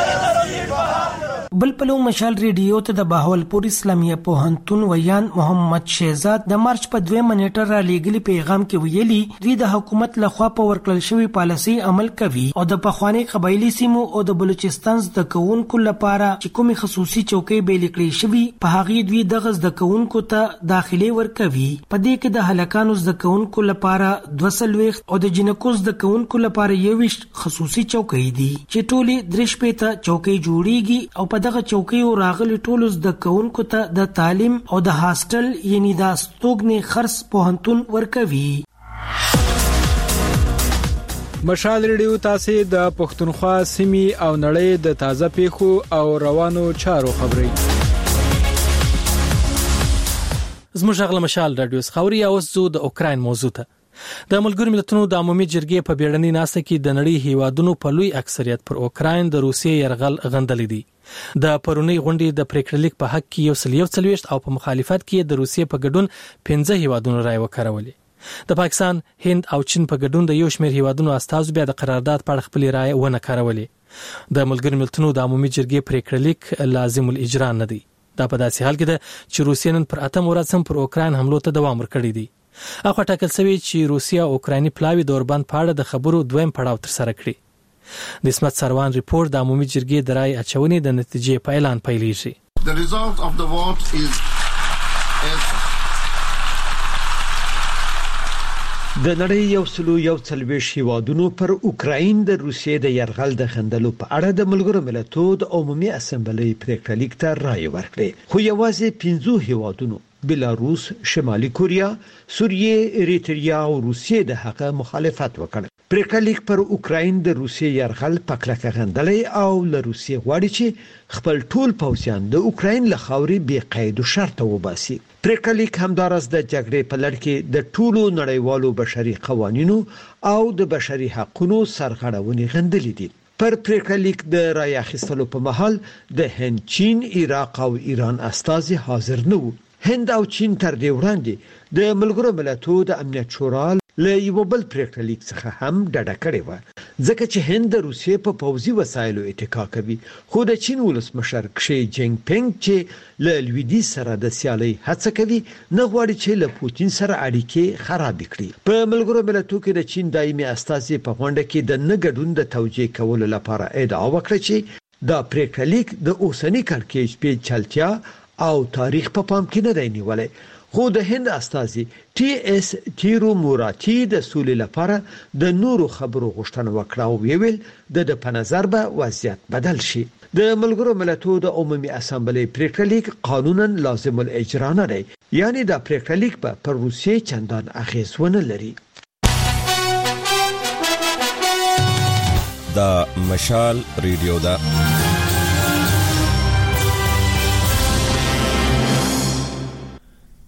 بل پلو مشال ریډیو ته د بهاولپور اسلامي پوهنتون ویان محمد شهزاد د مارچ په 2 منېټه را لېږلي پیغام کې ویلي دوی د حکومت لخوا په ورکړل شوی پالیسي عمل کوي او د پخوانی قبایلی سیمو او د بلوچستان د کوونکو لپاره چې کومي خصوصي چوکۍ بیل کړې شوی په هغه دوی دغه د کوونکو ته داخلي ورکوي. په دې کې د هلکانو د کوونکو لپاره 200 او د جنکو د کوونکو لپاره 21 خصوصي چوکۍ دي چې ټولي 3 پېته چوکۍ جوړيږي او په دغه چوکیو راغلي ټولو زده کوونکو ته د تعلیم او د هاستل یعنی د استوګنې خرڅ پوهنتون ورکوي. مشال ریډیو تاسو د پښتونخوا سیمې او نړۍ د تازه پیښو او روانو چارو خبري زموږ غل مشال رادیو خوري او زو د اوکراین موضوع ته د ملګرو ملتونو د عمومي جرګې په بیړنۍ ناسته کې د نړۍ هیوادونو په لوی اکثریت پر اوکراین د روسیې يرغل غندلې دي. د پرونی غونډې د پریکړلیک په حق کې 141 او په مخالفت کې د روسیې په ګډون 15 هیوادونو رائے وکړولې. د پاکستان، هند او چین په ګډون د یو شمېر هیوادونو استازو بیا د قرارداد په اړه خپل رائے ونه کړولې. د ملګرو ملتونو د عمومي جرګې پریکړلیک لازم الاجرا نه دی. دا په داسې حال کې ده چې روسیې نن پر 8 ورځ هم پر اوکراین حملو ته دوام ورکړی دی. اخو ټاکل شوی چې روسیا او اوکرایني پلاوی د اوربند په اړه د خبرو دویم پړاو تر سره کړی. د اسمت سروان ریپورت د عمومي جرګې د رائے اچونې د نتیجې په اعلان پیلېږي. The result of the vote is د نړۍ 141 هیوادونو پر اوکراین د روسیې د يرغل د غندلو په اړه د ملګرو ملتونو د عمومي اسمبلی پریکړلیک ته رائے ورکړه. خو یوازې 15 هیوادونو بلاروس، شمالي کوریا، سوریه، اریتریا او روسیې د حق مخالفت وکړ. پریکړلیک پر اوکراین د روسیې يرغل پکلکه غندلې او له روسیې غواړي چې خپل ټول پوځیان د اوکراین له خاورې بې قید او شرط وباسي. پریکړلیک همدارس د جګړې په لړ کې د ټولو نړیوالو بشري قوانینو او د بشري حقوقو سرغړونې غندلې دي. پر پریکړلیک د رائے اخیستلو په مهال د هند، چین، عراق او ایران استازي حاضر نه وو. هند او چین تر دې وړاندې د ملګرو ملتونو د امنیت شورا له یو بل پریکړلیک څخه هم ډډه کړې و ځکه چې هند د روسیې په پوځي وسایلو اتکا کوي. خو د چین ولسمشر شي جینګ پینګ چې له لویدیځ سره د سیالۍ هڅه کوي نه غواړي چې له پوتین سره اړیکې خراب کړي. په ملګرو ملتونو کې د چین دایمي استازي په غونډه کې د نه ګډون د توجیه کولو لپاره ادعا وکړه چې دا پریکړلیک د اوسنی کړکېچ په چلتیا او تاریخ په پام کې نه دی نیولای. خو د هند استازي ټي اس تیرو موراتی د سولې لپاره د نورو خبرو غوښتنه وکړه او ویل د په نظر به وضعیت بدل شي. د ملګرو ملتونو د عمومي اسمبلی پریکړلیک قانونا لازم الاجرا نه دی، یعنی دا پریکړلیک په روسیې چندان اغیز ونه لري. دا مشال ریډیو دا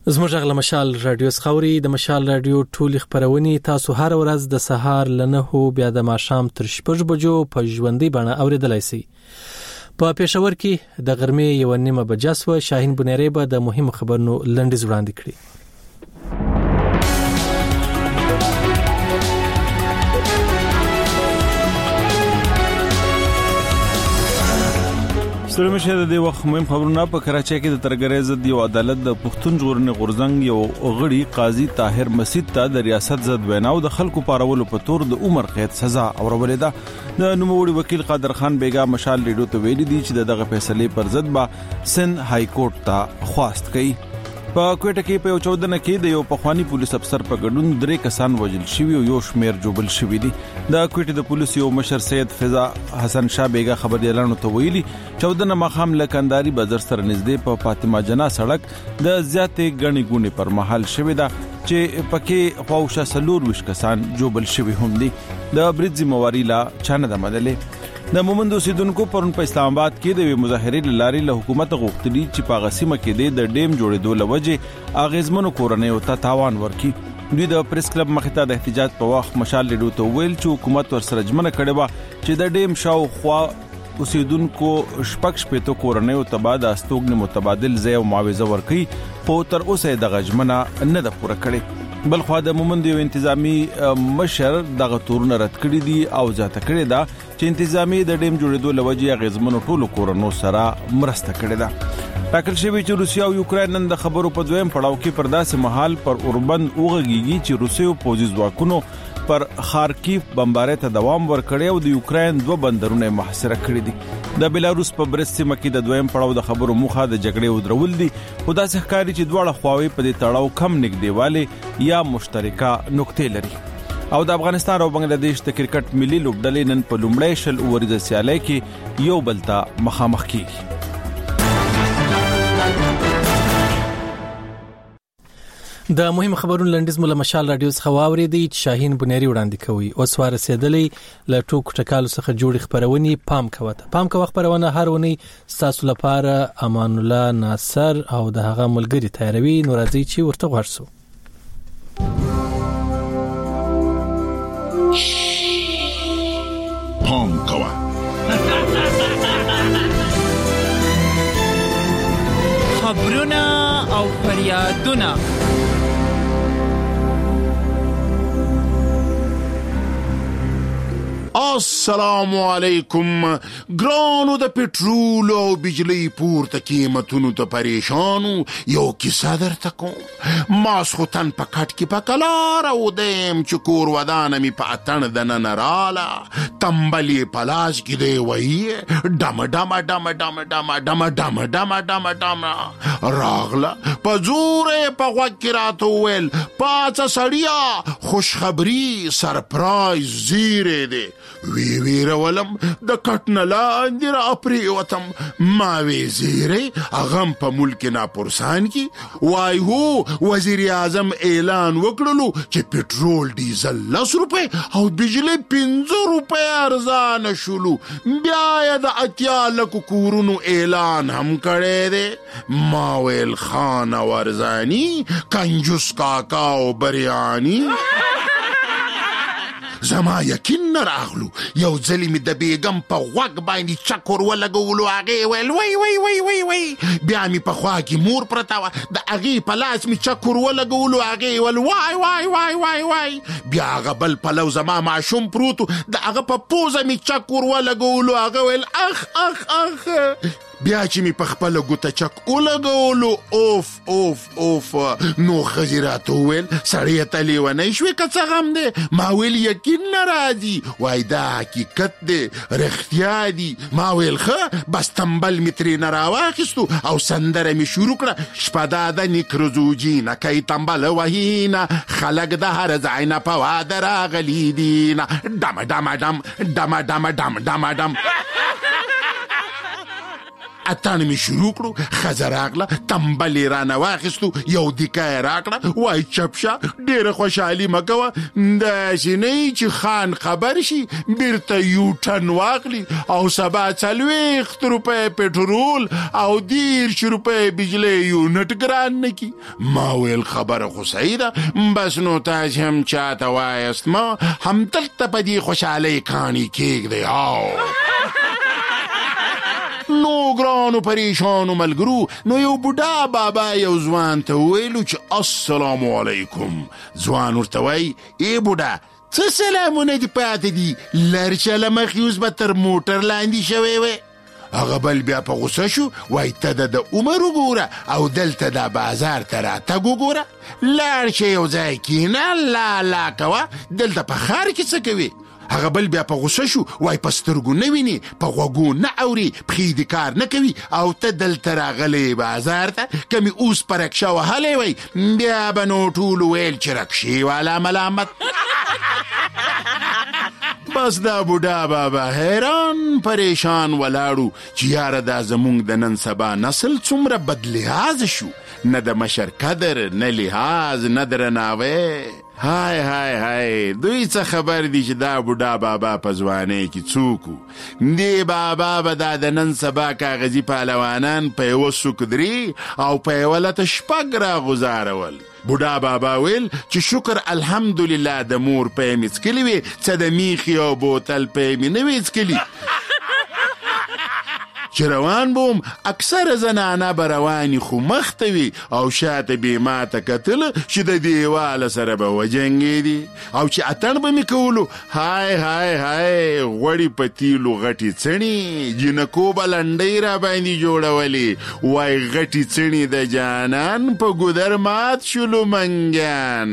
زموږ غل مشال رادیو سخوري د مشال رادیو ټول خبرونې تاسو هر ورځ د سهار لنه بیا د ماښام تر 6 بجو په ژوندۍ بڼه اوریدلای شئ. په پېښور کې د غرمې 1:30 بجې سو شاهین بنيري به د مهم خبرونو لنډیز وړاندې کړي. سلام شه د وخت مهم خبرونه په کراچۍ کې د ترګری ضد یو عدالت د پښتون ژغورنې غورځنګ یو غړي قاضي طاهر مسید ته د ریاست ضد ویناو د خلکو پارولو په تور د عمر قید سزا اورولې ده. د نوموړي وکیل قادر خان بیگا مشال ریډیو ته ویلي دي چې دغه فیصله پر ضد به سند های کورټ ته خواست کوي. په کوټه کې په 14 کې د یو پخوانی پولیس افسر په ګډون 3 کسان وژل شوي او یو شمیر جوبل شوي دي. د کوټه د پولیس یو مشر سید فضا حسن شاه بیگا خبر اعلان ته ویلي 14 مخام لکنداري بازار سره نږدې په فاطمه جنا سړک د زیاتې غني ګونی پر محل شوي ده چې پکې خواوشه سلور وش کسان جوبل شوي هم دي. د برید ذمہواری لا چانه د مدلې د مومند اوسیدونکو پرون په اسلام آباد کې د مظاهرې لاري له حکومت غوښتنې چې په غسیمه کې د ډیم جوړېدو لوجه اغیزمنو کورنۍ او ته تاوان ورکي. دوی د پریس کلب مخې ته د احتجاج په وخت مشال لیډو ته ویل چې حکومت ورسره ژمنه کړې و چې د ډیم شاوخوا اوسیدونکو شپږ کورنۍ او تبا د استوګن متبادل ځای او معاوضه ورکي خو تر اوسه د غژمنه نه د پوره کړي. بل خو د مومند یو انتظامی مشر دغه تورونه رد کړی دي او ځاته کړی دا چې انتظامی د ډیم جوړېدو لوجه غزمنو ټولو کورونو سره مرسته کړې ده. ټاکل شوی چې روسیا او یوکرين نن د خبرو په دویم پړاو کې پر داسې محل پر اوربند اوغږي چې روسیو پوځي ځواکونو پر خارکیف بمبارۍ ته دوام ورکړی او د یوکرين 2 بندرونه محاصره کړی دي. د بیلاروس په برست سیمه کې د دویم پړاو د خبرو مخه د جګړې ودرول دي. خو داسې ښکاري چې دواړه خواوې په دې تړاو کم نږدېواله یا مشترکه نقطې لري. او د افغانستان او بنگلاديش د کرکټ ملي لوبډلې نن په لومړی شل اووريزه سیالۍ کې یو بل ته مخامخ کیږي. د مهم خبرونو لنډیز مولا مشال رادیو څخه واوریدي چې شاهین بنيري وړاندې کوي. اوس ورسېدلې له ټوک ټکالو څخه جوړ خبرونه پام کوه خبرونه هر ونی تاسو لپاره امان الله ناصر او د هغه ملګری تیاروي نورازي چې ورته ورسو. پام کوه خبرونه او فریادونه السلام علیکم. ګرانو د پټرول او بجلی پورته قیمتونو ته پریشانو یو کیسه درته کوم. ماسخوتن په کټ کې په کلار او دیم چې کور ودانه می په اتن د نن راله تمبلې پلاس کې دی وایي ډم ډم ډم ډم ډم ډم ډم ډم ډم ډم راغله په زورې په غوږ کې راته وویل پاڅه سړیا خوشخبري سرپرایز زیرې دی. ویرولم د کټنه لاندې را پریوتم. ما وی زیرې اغم په ملک ناپرسان کې وای هو وزیر اعظم اعلان وکړلو چې پټرول ډیزل 10 روپے او بجلی 15 روپے ارزان شولو. بیا د 80 لک کورونو اعلان هم کړی دی. ما ویل خان ورزانی کنجوس کاکا او بریانی زما یقین نه راغلو. یو ځلی می د بیګم په غوږ باندې چکر ولګولو. هغې ویل وای وای وای وای وای. بیا می په خوا کې مور پرته وه د هغې په لاس می چکر ولګولو. هغې ویل وای وای وای وای وای. بیا هغه بل پلو زما ماشوم پروتو د هغه په پوزه می چکر ولګولو. هغه ویل اخ اخ اخ. بیا چې می په خپل ګوته چک ولګولو اوف اوف اوف. نو ښځې راته وویل سړی ته لیونی شوې که څه غم دی؟ ما ویل یقین نه راځي. وای دا حقیقت دی رښتیا دي. ما ویل ښه بس تمبل می ترېنه راواخیستو او سندره می شروع کړه شپه دا د نیکرزو جینه کی تمبل وهینه خلک د هر ځای نه په واده راغلي دینه ډم ډم ډم ډم ډم ډم ډم ډم. اتڼ مې شروع کړو، ښځه راغله، تمبل یې رانه واخیستو، یو دیکه یې راکړه، وایي چپ شه، ډېره خوشحالي مه کوه، داسې نه چې خان خبر شي بیرته یوټن واخلي او سبا 40 روپۍ پټرول او 30 روپۍ بجلی یونټ ګران نه کي. ما ویل خبره خو صحیح ده، بس نو تاسې هم چاته وایست ما همدلته په دې خوشحالۍ کاڼي کېږدئ. نو ګرانو پریشانو ملګرو، نو یو بوډا بابا یو ځوان ته وویلو چې السلام علیکم. ځوان ورته وایي ای بوډا څه سلامونه دې پاتې دي، لرچله مخې اوس به تر موټر لاندې شوی وی. هغه بل بیا په غوسه شو، وایي ته د عمر وګوره او دلته دا بازار ته راتګ وګوره، لاړ شه یو ځای کښېنه، لا کوه، دلته په ښار کې څه کوي. هغه بل بیا په غوسه شو، وای په سترګو نه ویني، په غوږو نه اوري، پښې دې کار نه کوي او ته دلته راغلی بازار ته، که مې اوس په رکشه وهلی وی بیا به نو ټولو ویل چې رکشې والا ملامت. بس دا بوډا بابا حیران پریشان ولاړو چې یاره دا زمونږ د نن سبا نسل څومره بدلحاظ شو، نه د مشر قدر، نه لحاظ، نه درناوی. های دوی څه خبر دي چې دا بوډا بابا په ځوانۍ کې څوک و. دې بابا به دا د نن سبا کاغذي پهلوانان په یوه سوک درې او په یوه لته شپږ راغوزارول. بوډا بابا ویل چې شکر الحمدلله د مور پی مې څکلي وې، څه د میخي او بوتل پی مې نه وې څکلي. چې روان بوم اکثر زنانه به رواني خو مخته وي او شاته بې ماته کتل چې د دیواله سره به وجنګېدي، او چې اتڼ به مې کولو های غوړي په تیلو غټي څڼې، جنکو به لنډۍ را باندې جوړولې، وای غټي څڼې د جانان په ګودر مات شلو منګیان.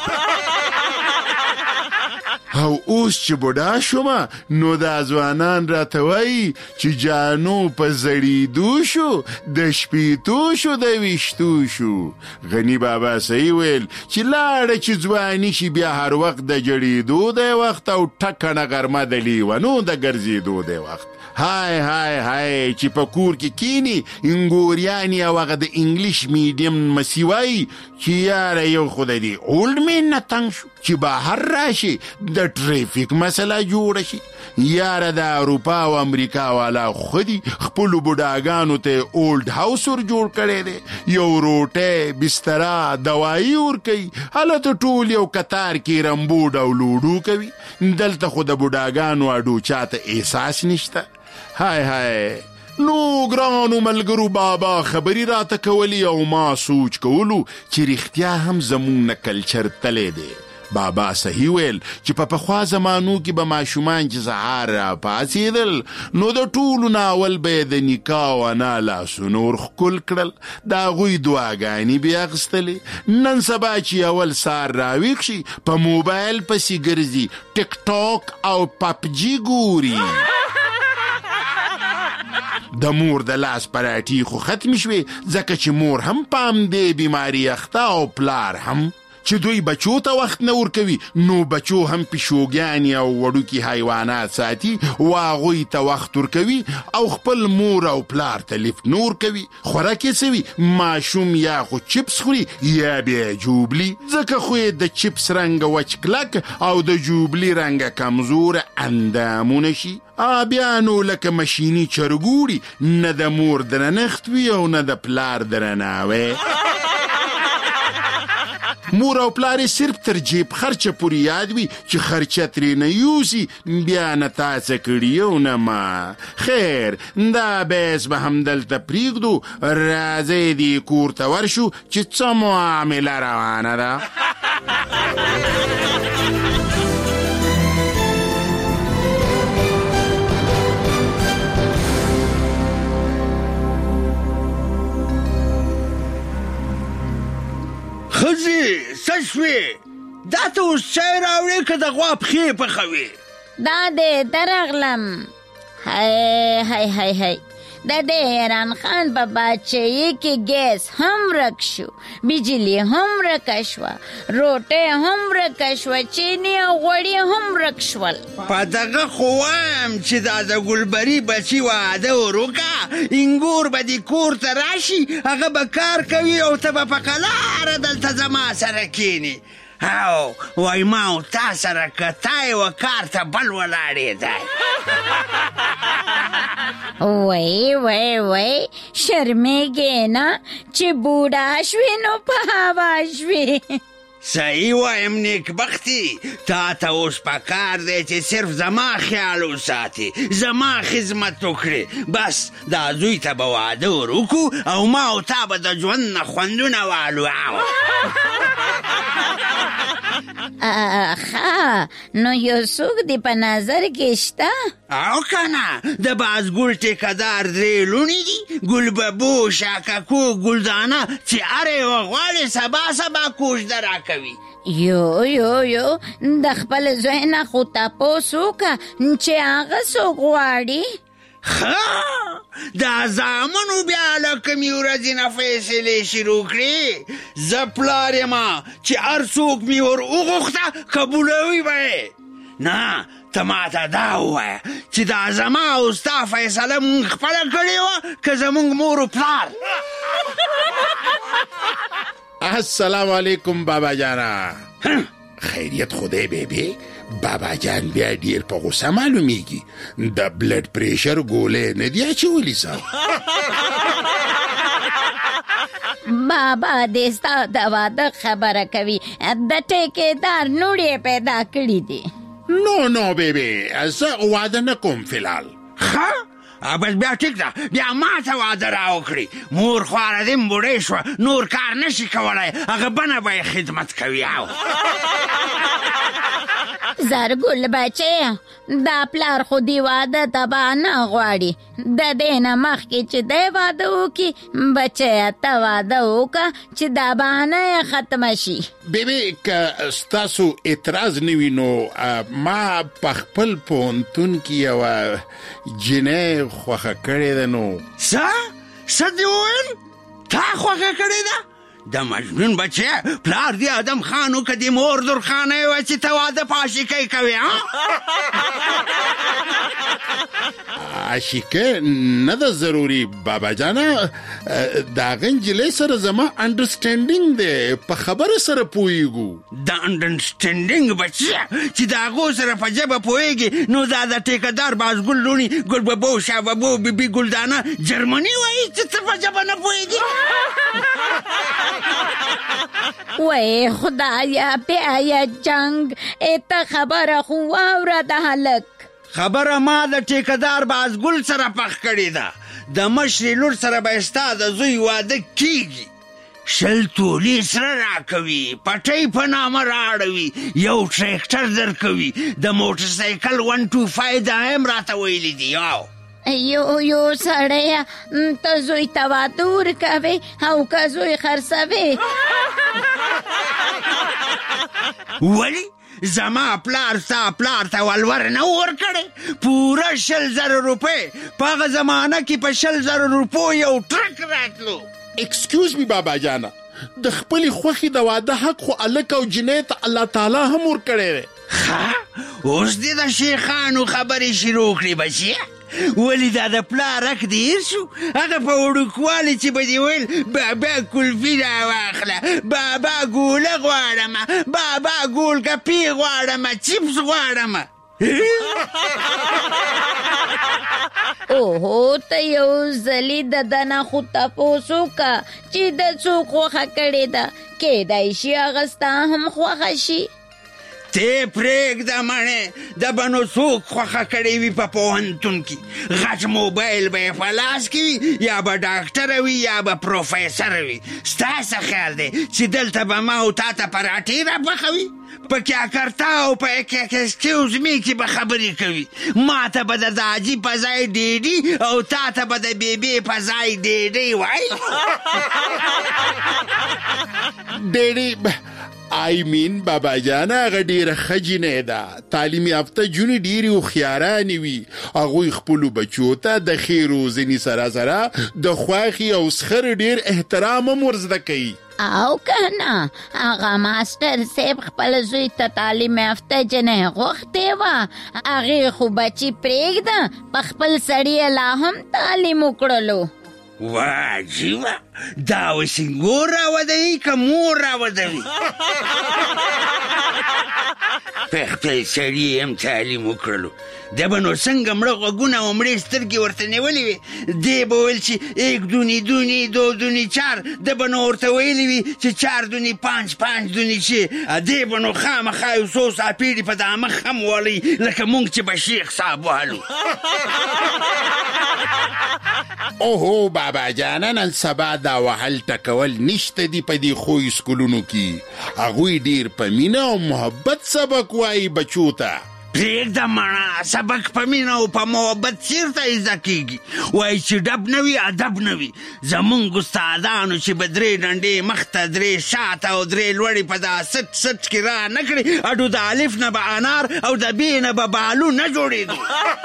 او اوس چې بوډا شومه نو دا ځوانان راته وایي چې جانو په زړېدو شو، د شپېتو شو، د ویشتو شو. غني بابا صحیح ویل چې لاړه چې ځواني شي بیا هر وخت د جړېدو دی وخت او ټکنه غرمه د لیونو د ګرځېدو دی وخت. های چې په کور کې کینی انګوریانی او هغه د انګلیش میډیم مسیوای چې یاره یو خدای دی اولډ مین نه تنګ شو چې بهر راشي د ټریفیک مسله جوړ شي. یاره د اروپا او امریکا والا خودي خپل بوډاګانو ته اولډ هاوس ور جوړ کړي دي، یو روټه بستر دوايي ور کوي، حالت ټول یو قطار کې رمبوډ او لوډو کوي. دلته خو د بوډاګانو اډو چاته احساس نشته. های نو ګرانو ملګرو بابا خبري راته کولی او ما سوچ کولو چې رښتیا هم زمونږ نه کلچر تللی دی. بابا صحیح ویل چې په پخوا زمانو کې به ماشومان چې سهار را پاڅېدل نو د ټولو ناول به د نکاح او انا لاسونه ورښکل کړل، د هغوی دعاګانې به یې اخیستلې. نن سبا چې اول سهار راویښ شي په موبایل پسې ګرځي، ټیک ټاک او پبجي ګوري. د مور د لاس پراټي خو ختم شوي ځکه چې مور هم پام دی بیماری اخته او پلار هم چې دوی بچو ته وخت نه ورکوي، نو بچو هم پیشوګانې او وړوکي حیوانات ساتي او هغوی ته وخت ورکوي او خپل مور او پلار ته لیفت نه ورکوي. خوراک یې څه وي؟ ماشوم یا خو چپس خوري یا بیا جوبلي، ځکه خو یې د چپس رنګه وچ کلک او د جوبلي رنګه کمزوره اندامونه شي. بیا نو لکه مشینی چرګوړي، نه د مور درنښت وي او نه د پلار درناوی. مور او پلار صرف تر جیب خرچه پورې یاد وي چې خرچه ترې نه یوسي، بیا نه تا څه کړي او نه ما. خیر دا بحث به همدلته پرېږدو، راځئ دې کور ته ورشو چې څه معامله روانه ده. خزي سشوي دا ته اوس چای راوړې که د غوا پښې پخوي؟ دا دې درغلم. های د دې ایران خان په بادشاهي کې ګیس هم ورک شو، بجلی هم ورکه شوه، روټۍ هم ورکه شوه، چینی او غوړي هم ورک شول. په دغه خو وایم چې دا د ګلبري بچي واده وروکه، انګور به دې کور ته راشي، هغه به کار کوي او ته به په قلاره دلته زما سره کینی. او وای ما او تا سره کتای و کار ته بل ولاړېدی. وای شرمېږې نه چې بوډا شوې نو په هوا شوې. صحیح وایم نیکبختي، تا ته اوس پکار دی چې صرف زما خیال وساتي، زما خدمت وکړي. بس دا زوی ته به واده وروکو او ما او تا به د ژوند نه خوندونه والو. نو یو څوک دې په نظر کې شته؟ او کنه د بازګل ټیکدار درې لوڼې دي، ګلببو، شاککو، ګلدانه، چې هر یوه غواړي سبا کوژده راکوي. یو د خپل زوی نه خو تپوس وکړه چې هغه څوک غواړي. دا زامنو بیا له کومې ورځې نه فیصلې شروع کړې. زه پلار یم چې هر څوک مې ور وغوښته قبولوي به یې. نه ته ماته دا ووایه چې دا زما او ستا فیصله مونږ خپله کړې وه که زمونږ مور و پلار؟ السلام علیکم بابا جانا. خیریت خدای بیبی. بابا جان بیا ډیر په غوسه معلومیږي. د بلډ پریشر ګولې نه دی اچولی صاحب. بابا دې ستا د واده خبره کوي، د ټیکېدار نوړې پیدا کړي دي. نو بیبی زه واده نه کوم فلال. بس بیا ټیک ده، بیا ما ته واده راوکړي. مور خواره دې بوډۍ شوه، نور کار نشي کولی، هغه بنه به یې خدمت کوي. زرګل بچی، دا پلار خو دې واده تبا نه غواړي. د دې نه مخکې چې دی واده وکړي، بچیه ته واده وکړه چې دا بهانه یې ختمه شي. بیبي که ستاسو اعتراض نه وي نو ما په خپل پوهنتون کې یوه جنۍ خوښه کړې ده. نو څه دې وویل؟ تا خوښه کړې ده؟ د مجنون بچی پلار دی آدم خانو که دی مور درخانه وه چې ته واده په عاشقۍ کوې. عاشقۍ نه ده ضروري بابا جانا. د هغه نجلۍ سره زما انډرسټینډینګ دی، په خبره سره پوهېږو. د انډرسټینډینګ بچی چې د هغو سره په ژبه پوهېږي، نو دا د ټیکدار بازګل لوڼې ګلببو، شاببو، بیبي ګلدانه جرمني وایي چې ته په ژبه نه پوهېږي. وای خدایا بیا جنگ ایته خبره خو واوره د هلک. خبره ما د ټیکدار بازګل سره پخ کړې ده. د مشرې لور سره به ستا د زوی واده کیږي. 20 تولې سره راکوي، پټۍ په نامه راړوي، یو ټریکټر درکوي، د موټر سایکل 125 دا هم راته ویلي دي. یو سړی ته زوی ته واده ورکوې او که زوی خرڅوې؟ ولی زما پلار ستا پلار ته ولور نه ورکړی؟ پوره 100,000 روپۍ په هغه زمانه کې په 100,000 روپو یو ټرک راتلو. ایکسکیوز می بابا جانا، د خپلې خوښې د واده حق خو هلک او جنۍ ته الله تعالی هم ورکړی دی. اوس دې د شیخانو خبرې شروع کړې بچیه. ولی دا د پلار حق دې هېر شو؟ هغه په وړوکوالي چې به دې ویل بابا کلفي راواخله، بابا ګوله غواړمه، بابا ګولګپي غواړمه، چپس غواړمه. اوهو ته یو ځلي د ده نه خو تپوس وکړه چې د څوک خوښه کړې ده، کیدای شي هغه ستا هم خوښه شي. ته پرېږده مڼې، د به نو څوک خوښه کړې وي په پوهنتون کې. غټ موبایل به یې په لاس کې وي، یا به ډاکټره وي یا به پروفیسره وي. ستا څه خیال دی چې دلته به ما او تا ته پراټې راپخوي؟ په کاکرتا او په ایکسکیوز می کې به خبرې کوي. ما ته به د داجي په ځای ډیډي او تا ته به د بیبي په ځای ډیډۍ وایي. ډیډي بابا جانا هغه ډېره ښه جینۍ ده. تعلیم یافته جونې ډېرې هوښیارانې وي. هغوی خپلو بچو ته د ښې روزنې سره سره د خوښې او سخر ډېر احترام هم ورزده کوي. او کنه هغه ماسټر صاحب خپل زوی ته تعلیم یافته جنۍ غوښتې وه، هغې خو بچي پرېږده په خپل سړي لا هم تعلیم وکړلو. واجبه دا اوسې مور راودوي که مور راودوي؟ په خپل سړي هم تعلیم وکړلو. ده به نو څنګه مړه غوږونه او مړې سترګې ورته نیولې وي. دی به ویل چې 1 دونی دونی 2 دونی 4، ده به نو ورته ویلي وي چې 4 دونی 5 5 دونی 6. دی به نو خامخا یو څو څاپېړي په دا مخ هم والی لکه مونږ چې به شیخ صاحب والو. اوهو بابا جانا نن سبا دا وهل ټکول نشته دي په دې ښو اسکولونو کې. هغوی ډېر په مینه او محبت سبق وایي بچو ته. پرېږده مړه، سبق په مینه او په محبت چېرته زده کېږي؟ وایي چې ډب نه وي ادب نه وي. زمونږ استادانو چې به 3 ډنډې مخته 3 شاته او 3 لوړې په دا سټ کې را نه کړې، اډو د الف نه به انار او د بې نه به بالو نه جوړېدو.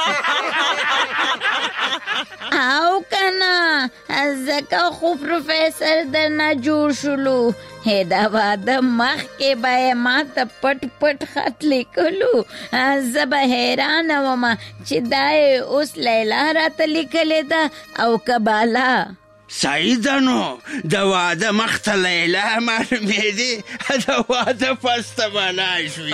او کنه ځکه خو پروفیسر درنه جوړ شولو. دا واده مخکې به یې ما ته پټ پټ خط لیکلو. زه به حیرانه ومه چې دا یې اوس لیلا راته لیکلې ده او که بالا. صحیح ده نو د واده مخته لیلا معلومېدې، د واده پسته بالا شوي.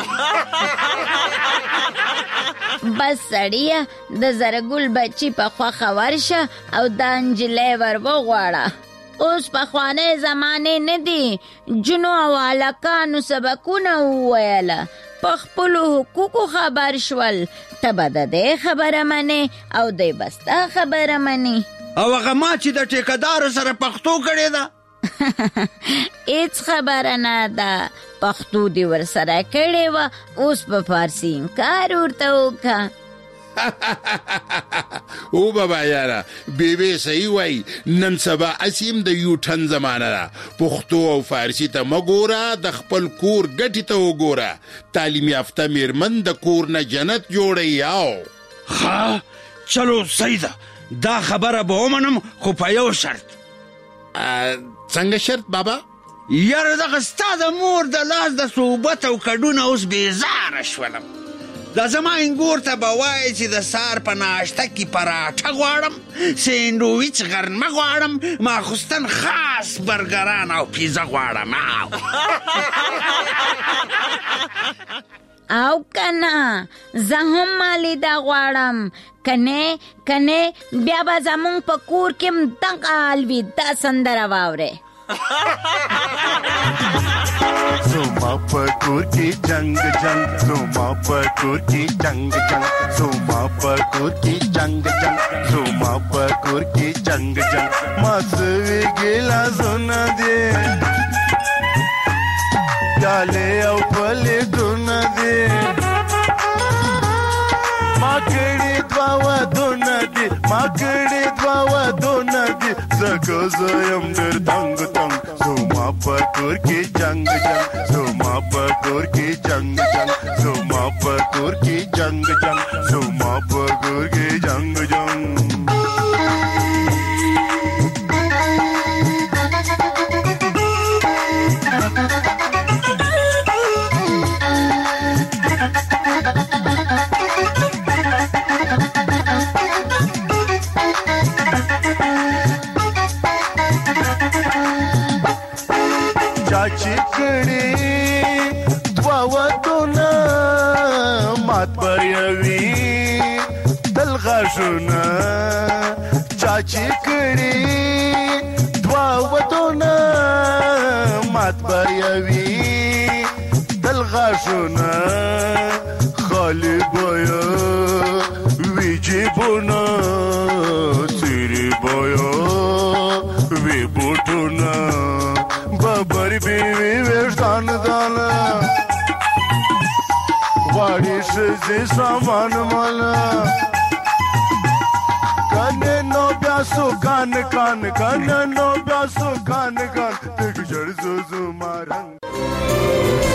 بس سړیه د زرګل بچي په خوښه ورشه او دا نجلۍ ور وغواړه. اوس پخوانۍ زمانې نه دي. جنو او هلکانو سبقونه وویله، په خپلو حقوقو خبر شول. ته به د دې خبره منې او دی به ستا خبره مني. او هغه ما چې د ټیکهدارو سره پښتو کړې ده هیڅ خبره نه ده. پښتو دې ورسره کړې وه، اوس په فارسي انکار ورته وکړه. او بابا یاره بیبی صحیح وای. نن سبا اسیم د یوټن زمانه ده. پښتو او فارسی ته مګوره، د خپل کور ګټې ته وګوره. تعلیم یافته میرمن د کور نه جنت جوړوي. او ښه چلو صحیح ده، دا خبره به ومنم، خو په یو شرط. څنګه شرط بابا؟ یاره دغه ستا د مور د لاس د صحبت او کډونه اوس بیزاره شولم. دا زما انګور ته به وایي چې د سار په ناشته کې پراټه غواړم، سینډویچ غرمه غواړم، ماخوستن خاص برګران او پیزه غواړم. او کنه زه هم مالیده غواړم. کنه بیا به زمونږ په کور کې دغه حال وي. دا سندره واورئ. زما په کور کې جنگ جنگ، زما په کور کې جنگ جنگ، زما په کور کې جنگ جنگ، زما په کور کې جنگ جنگ. ما سوي ګلاسونه دي ډالې او پلیټونه دي، ما کړي دوا ودونه دي، ما کړي دوا ودونه دي. زکه زه یم ډېر تنګ تنګ، زما په کور کې جنگ جنگ، زما په کور کې جنگ جنگ، زما په کور کې جنگ جنگ، زما په کور کې جنگ جنگ. چاچی کړي دوا ودونه مات بریوي دل غاښونه. چاچی کړي دوا ودونه مات بریوي دل غاښونه. خالی بیا وی جیبونه، سیری بیا وی بوټونه. ببر بیوی ویشتان دانا واڑی شزی سامان مالا. کنے نو بیاسو کان کان، کنے نو بیاسو کان کان. دیکھ جڑ زو زو مارنگ.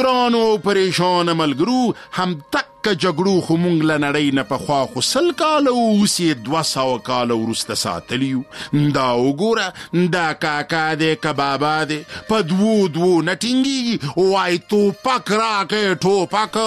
ګرانو او پریشان ملګرو هم تک جګړو خو مونږ له نړۍ نه پخوا خو 100 کاله اوس یې 200 کاله وروسته ساتلي یو. دا وګوره دا کاکا دی که بابا دی په دوو نه ټینګېږي وایي ټوپک راکړې ټوپک.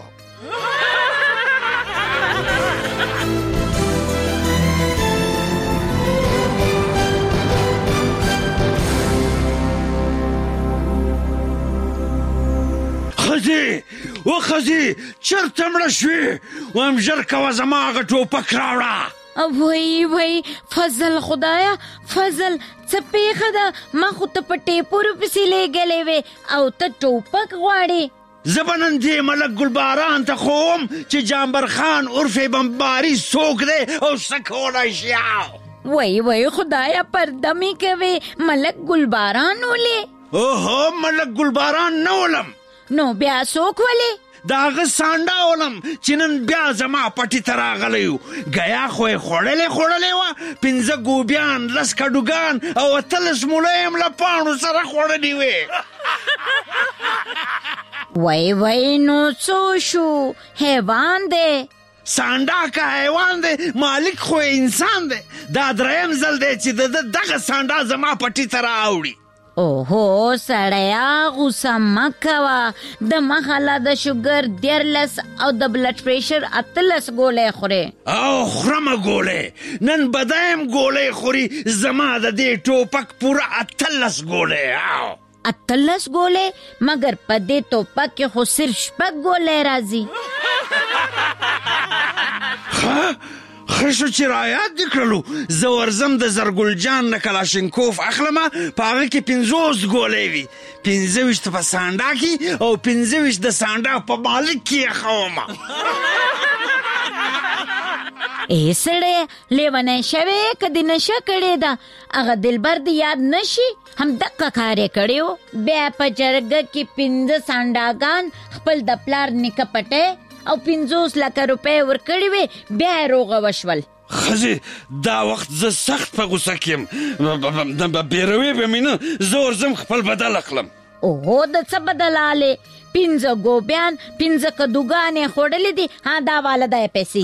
خزي چرته مړه شوې وایم ژر کوه زما هغه ټوپک راوړه. وای فضل خدایا فضل څه پیښه ده ما خو ته په ټیپو پسې لیږلې وې او ته ټوپک غواړې. زه به نن دې ملک ګلباران ته ښوم چې جامبر خان عرف بمباري څوک دی او څه کولی شي. وای خدایا پرده مې کوې ملک ګلباران ولې؟ اوهو ملک ګلباران نه ولم نو بیا څوک ولې؟ د هغه سانډا ولم چې نن بیا زما پټي ته راغلی و. ګیا خو یې خوړلې وه 5 ګوبیان 10 کډوګان او 18 مولۍ هم له پاڼو سره خوړلې وې. وای نو څو شو حیوان دی؟ سانډا که حیوان دی مالک خو انسان دی. دا دریم ځل دی چې دغه سانډا زما پټي ته راوړي. اوهو سړیا غوسه مه کوه د مخاله د شوګر 14 او د بلډ پریشر 18 ګولۍ خورې. او خورمه ګولۍ نن بدایم ګولۍ خوري زما د دې ټوپک پوره 18 ګولۍ. 18 ګولۍ مګر په دې ټوپک کې خو صرف 6 ګولۍ راځي. ښه شو چې رایاد دې کړلو. زه ورځم د زرګل جان نه کلاشینکوف اخلمه په هغه کې 50 ګولۍ وي 25 په سانډا کې او 25 د سانډا په مالک کې یې خومه. ای سړی لیونی شوې که دې نشه کړې ده هغه دلبر دې یاد نشي همدقه کار یې کړی و. بیا په جرګه کې 15 سانډاګان خپل د پلار نیکه پټی او 50 لکه روپۍ ورکړې وې بیا یې روغه وشول. ښځې دا وخت زه سخت په غوسه کې یم بیروې به مې نه زه ورځم خپل بدل اخلم. اوهو د څه بدلالې 15 ګوبیان 15 کدوګانې خوړلې دي دا واله دا یې پیسې.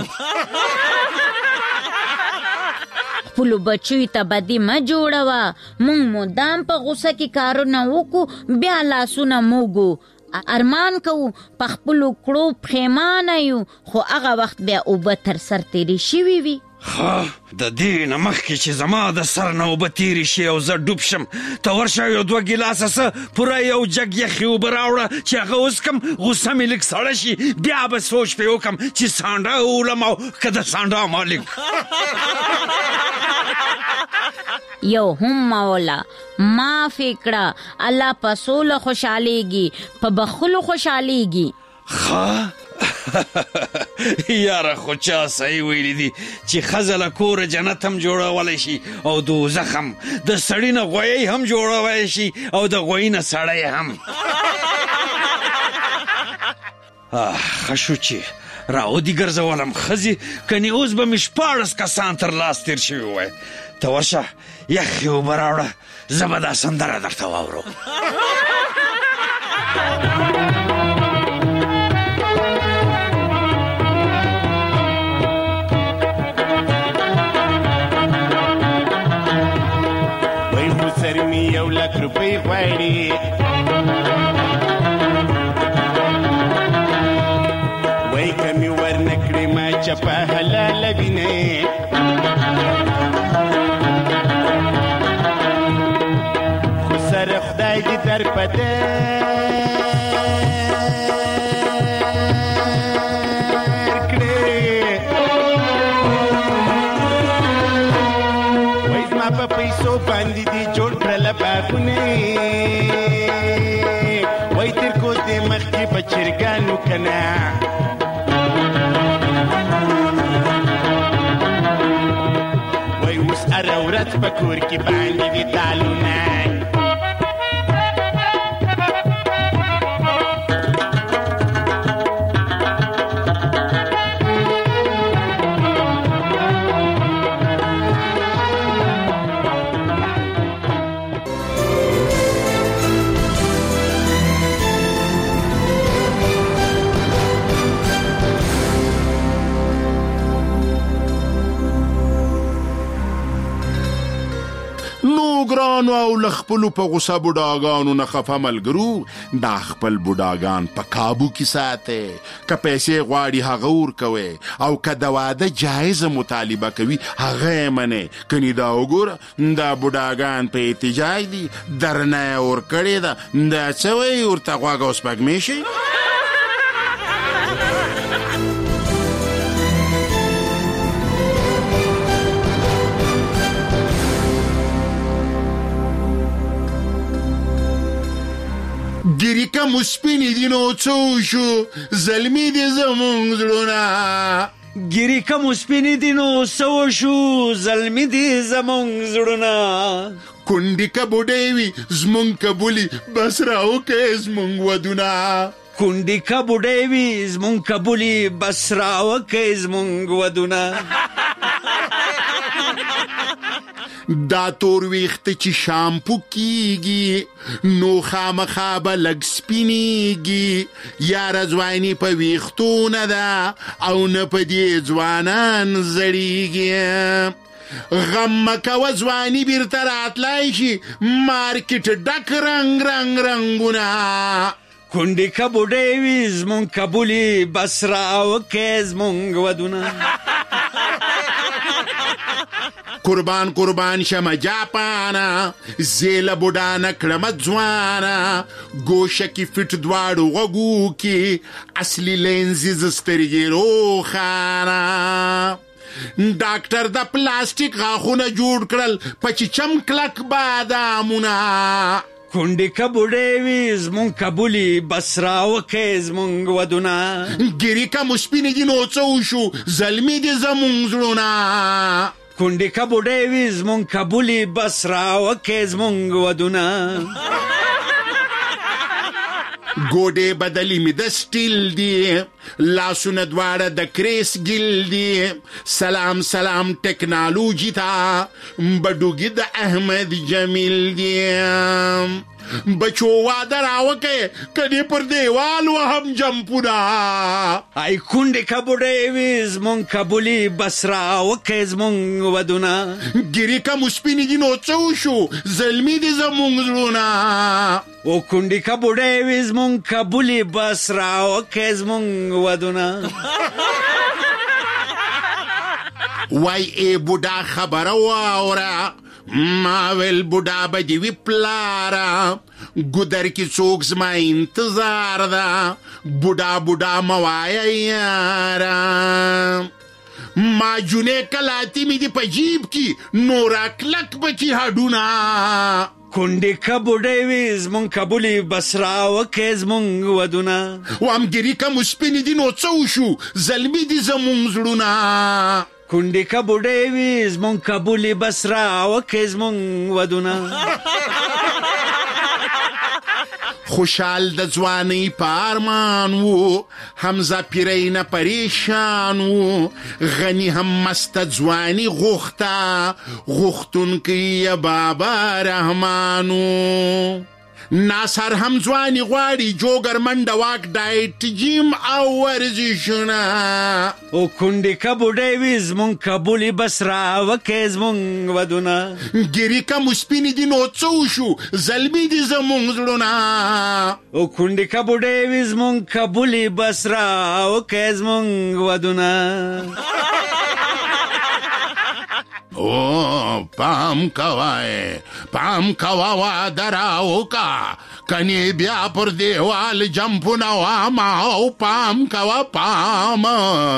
خپلو بچیو ته بدي مه جوړوه مونږ مدام په غوسه کې کارونه وکړو بیا لاسونه موږو ارمان کوو په خپلو کړو پښیمانه یو خو هغه وخت بیا اوبه تر سر تیرې شوي وي. د دې نه مخکې چې زما د سر نه اوبه تیرې شي او زه ډوب شم ته ورشه یو 2 ګیلاسه څه پوره یو جګ یخې اوبه راوړه چې هغه وڅکم غوسه مې لږ سړه شي بیا به سوچ پې وکړم چې سانډا وولم او که د سانډا مالک. یو هم مولا معافی کړه الله په سوله خوشحالیږي په بخلو خوشحالیږي. یاره خو چا صحیح ویلی دي چې ښځه له کوره جنت هم جوړولی شي او دوزخ هم د سړي نه غویی هم جوړولی شي او د غویی نه سړی هم. ښه شو چې راودي ګرځولم ښځې کنې اوس به مې 14 کسان تر لاس تیر شوي وای. ته ورشه یخې اوبه راوړه زه به دا سندره درته واورو. وای خو سر مې 1,00,000 روپۍ غواړي وای که مې ورنه کړې ما چپه حلاله وینې خو سره خدای دې در په در کړې وای زما په پیسو باندې دې جوړ کړله باغونه وای تر کو دې مخکې په چرګانو که نه وای اوس هره ورځ په کور کې باندې دې تالونه بوډاګانو او له خپلو په غوسه بوډاګانو نه خفه ملګرو دا خپل بوډاګان په کابو کې ساتئ. که پیسې غواړي هغه ورکوئ او که د واده جایزه مطالبه کوي هغه یې منئ. کني دا وګوره دا بوډاګان په احتجاج دي، درنه یې ورکړې ده، دا څه وایي ورته غوږ او سپږمې شي. ګیری که مو سپینې دي نو څه وشو زلمي دي زمونږ زړونه. ګیری که مو سپینې دي نو څه وشو زلمي دي زمونږ زړونه. کونډې که بوډۍ وي زمونږ قبولي بس راوکئ زمونږ ودونه. کونډې که بوډۍ وي زمونږ قبولي بس راوکئ زمونږ ودونه. دا تور ویخته چې شامپو کیږي نو خامخا به لږ سپینیږي. یاره ځواني په ویختو نه ده او نه په دې ځوانان زړیږي. غم مه کوه ځواني بیرته راتلی شي مارکیټ ډک رنګ رنګ رنګونه. کونډې که بوډۍ وي زمونږ قبولي بس راوکئ زمونږ ودونه. قربان قربان شمه جاپانا زیله بوډا نه کړمه ځوانه. ګوشه کې فټ دواړو غوږو کې اصلي لینزې ز سترګې روښانه. ډاکټر د پلاستیک غاښونه جوړ کړل په چیچم کلک بادامونه. کونډې که بوډۍ وي زمونږ قبولي بس راوکئ زمونږ ودونه. ګیري که مو سپینې دي نو څه وشو زلمي دي زمونږ زړونه. کونډې که بوډۍ وي زمونږ قبولي بس راوکئ زمونږ ودونه. ګوډې بدلې مې د سټیل دي لاسونه دواړه د کریس ګل دي. سلام سلام ټیکنالوژي ته بډوګي د احمد جمیل دي. بچو واده راوکئ کدی پر دیوال وهم جمپونه. ای کونډې که بوډۍ وي زمونږ قبولي بس راوکئ زمونږ ودونه. ګیري که مو سپینې دي نو څه وشو زلمي دي زمونږ زړونه. او کونډې که بوډۍ وي زمونږ قبولي بس راوکئ زمونږ ودونه. وای ای بوډا خبره واوره ما ویل بوډا به دې وي پلاره. ګودر کې څوک زما انتظار ده بوډا بوډا مه وایه یاره. ما جونې کلاتی مې دي په جیب کې نو راکلک به چې هډونه. کونډې که بوډۍ وي زمونږ قبولي بس راوکئ زمونږ ودونه. وامګیري که مو سپینې دي نو څه وشو زلمي دي زمونږ زړونه. کونډې که بوډۍ وي زمونږ قبولي بس راوکئ زمونږ ودونه. خوشحال د ځوانۍ په ارمان و حمزه پیری نه پریشان و. غني هم مسته ځواني غوښته غوښتونکی یې بابا رحمانو. ناصر هم ځواني غواړي جوګر منډه واک ډایټ جیم او ورزشونه. او کونډې که بوډۍ وي زمونږ قبولي بس راوکئ زمونږ ودونه. ګیري که مو سپینې دي نو څه وشو زلمي دي زمونږ زړونه. او کونډې که بوډۍ وي زمونږ قبولي بس راوکئ زمونږ ودونه. او پام کوای پام کوا واده راوکا کنی بیا پر دیوال جمپونه واما او پام کوا پام.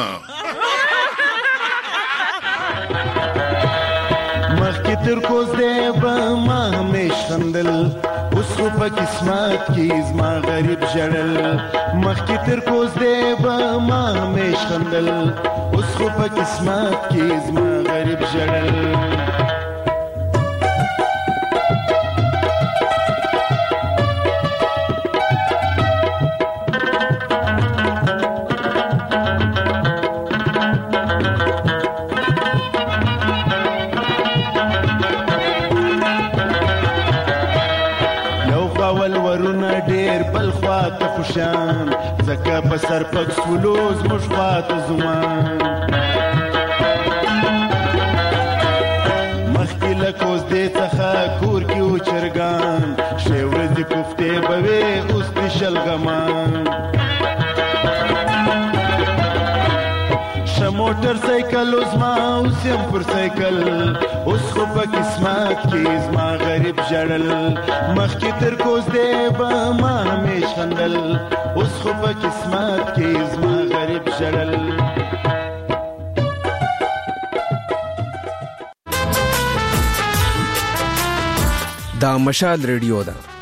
مخکې تر کوز دی به ما همیش خندل اوس خو په قسمت کې زما غریب ژړل. مخکې تر کوز دی به ما همیش خندل اوس خو په قسمت کې زما غریب ژړل. خوشان زکه په سر پک سولوز مشفات زمان مخکې لکوز دې څخه کور کې و شلګان شورځي کوفته بوي اوس د شلګمان موټر سایکل اوس ما اوس یم پر سایکل اوس خو په قسمت کې زما غریب جړل مخکې تر کوز دی به ما همیش خندل اوس خو په قسمت کې زما غریب جړل دا مشال ریډیو ده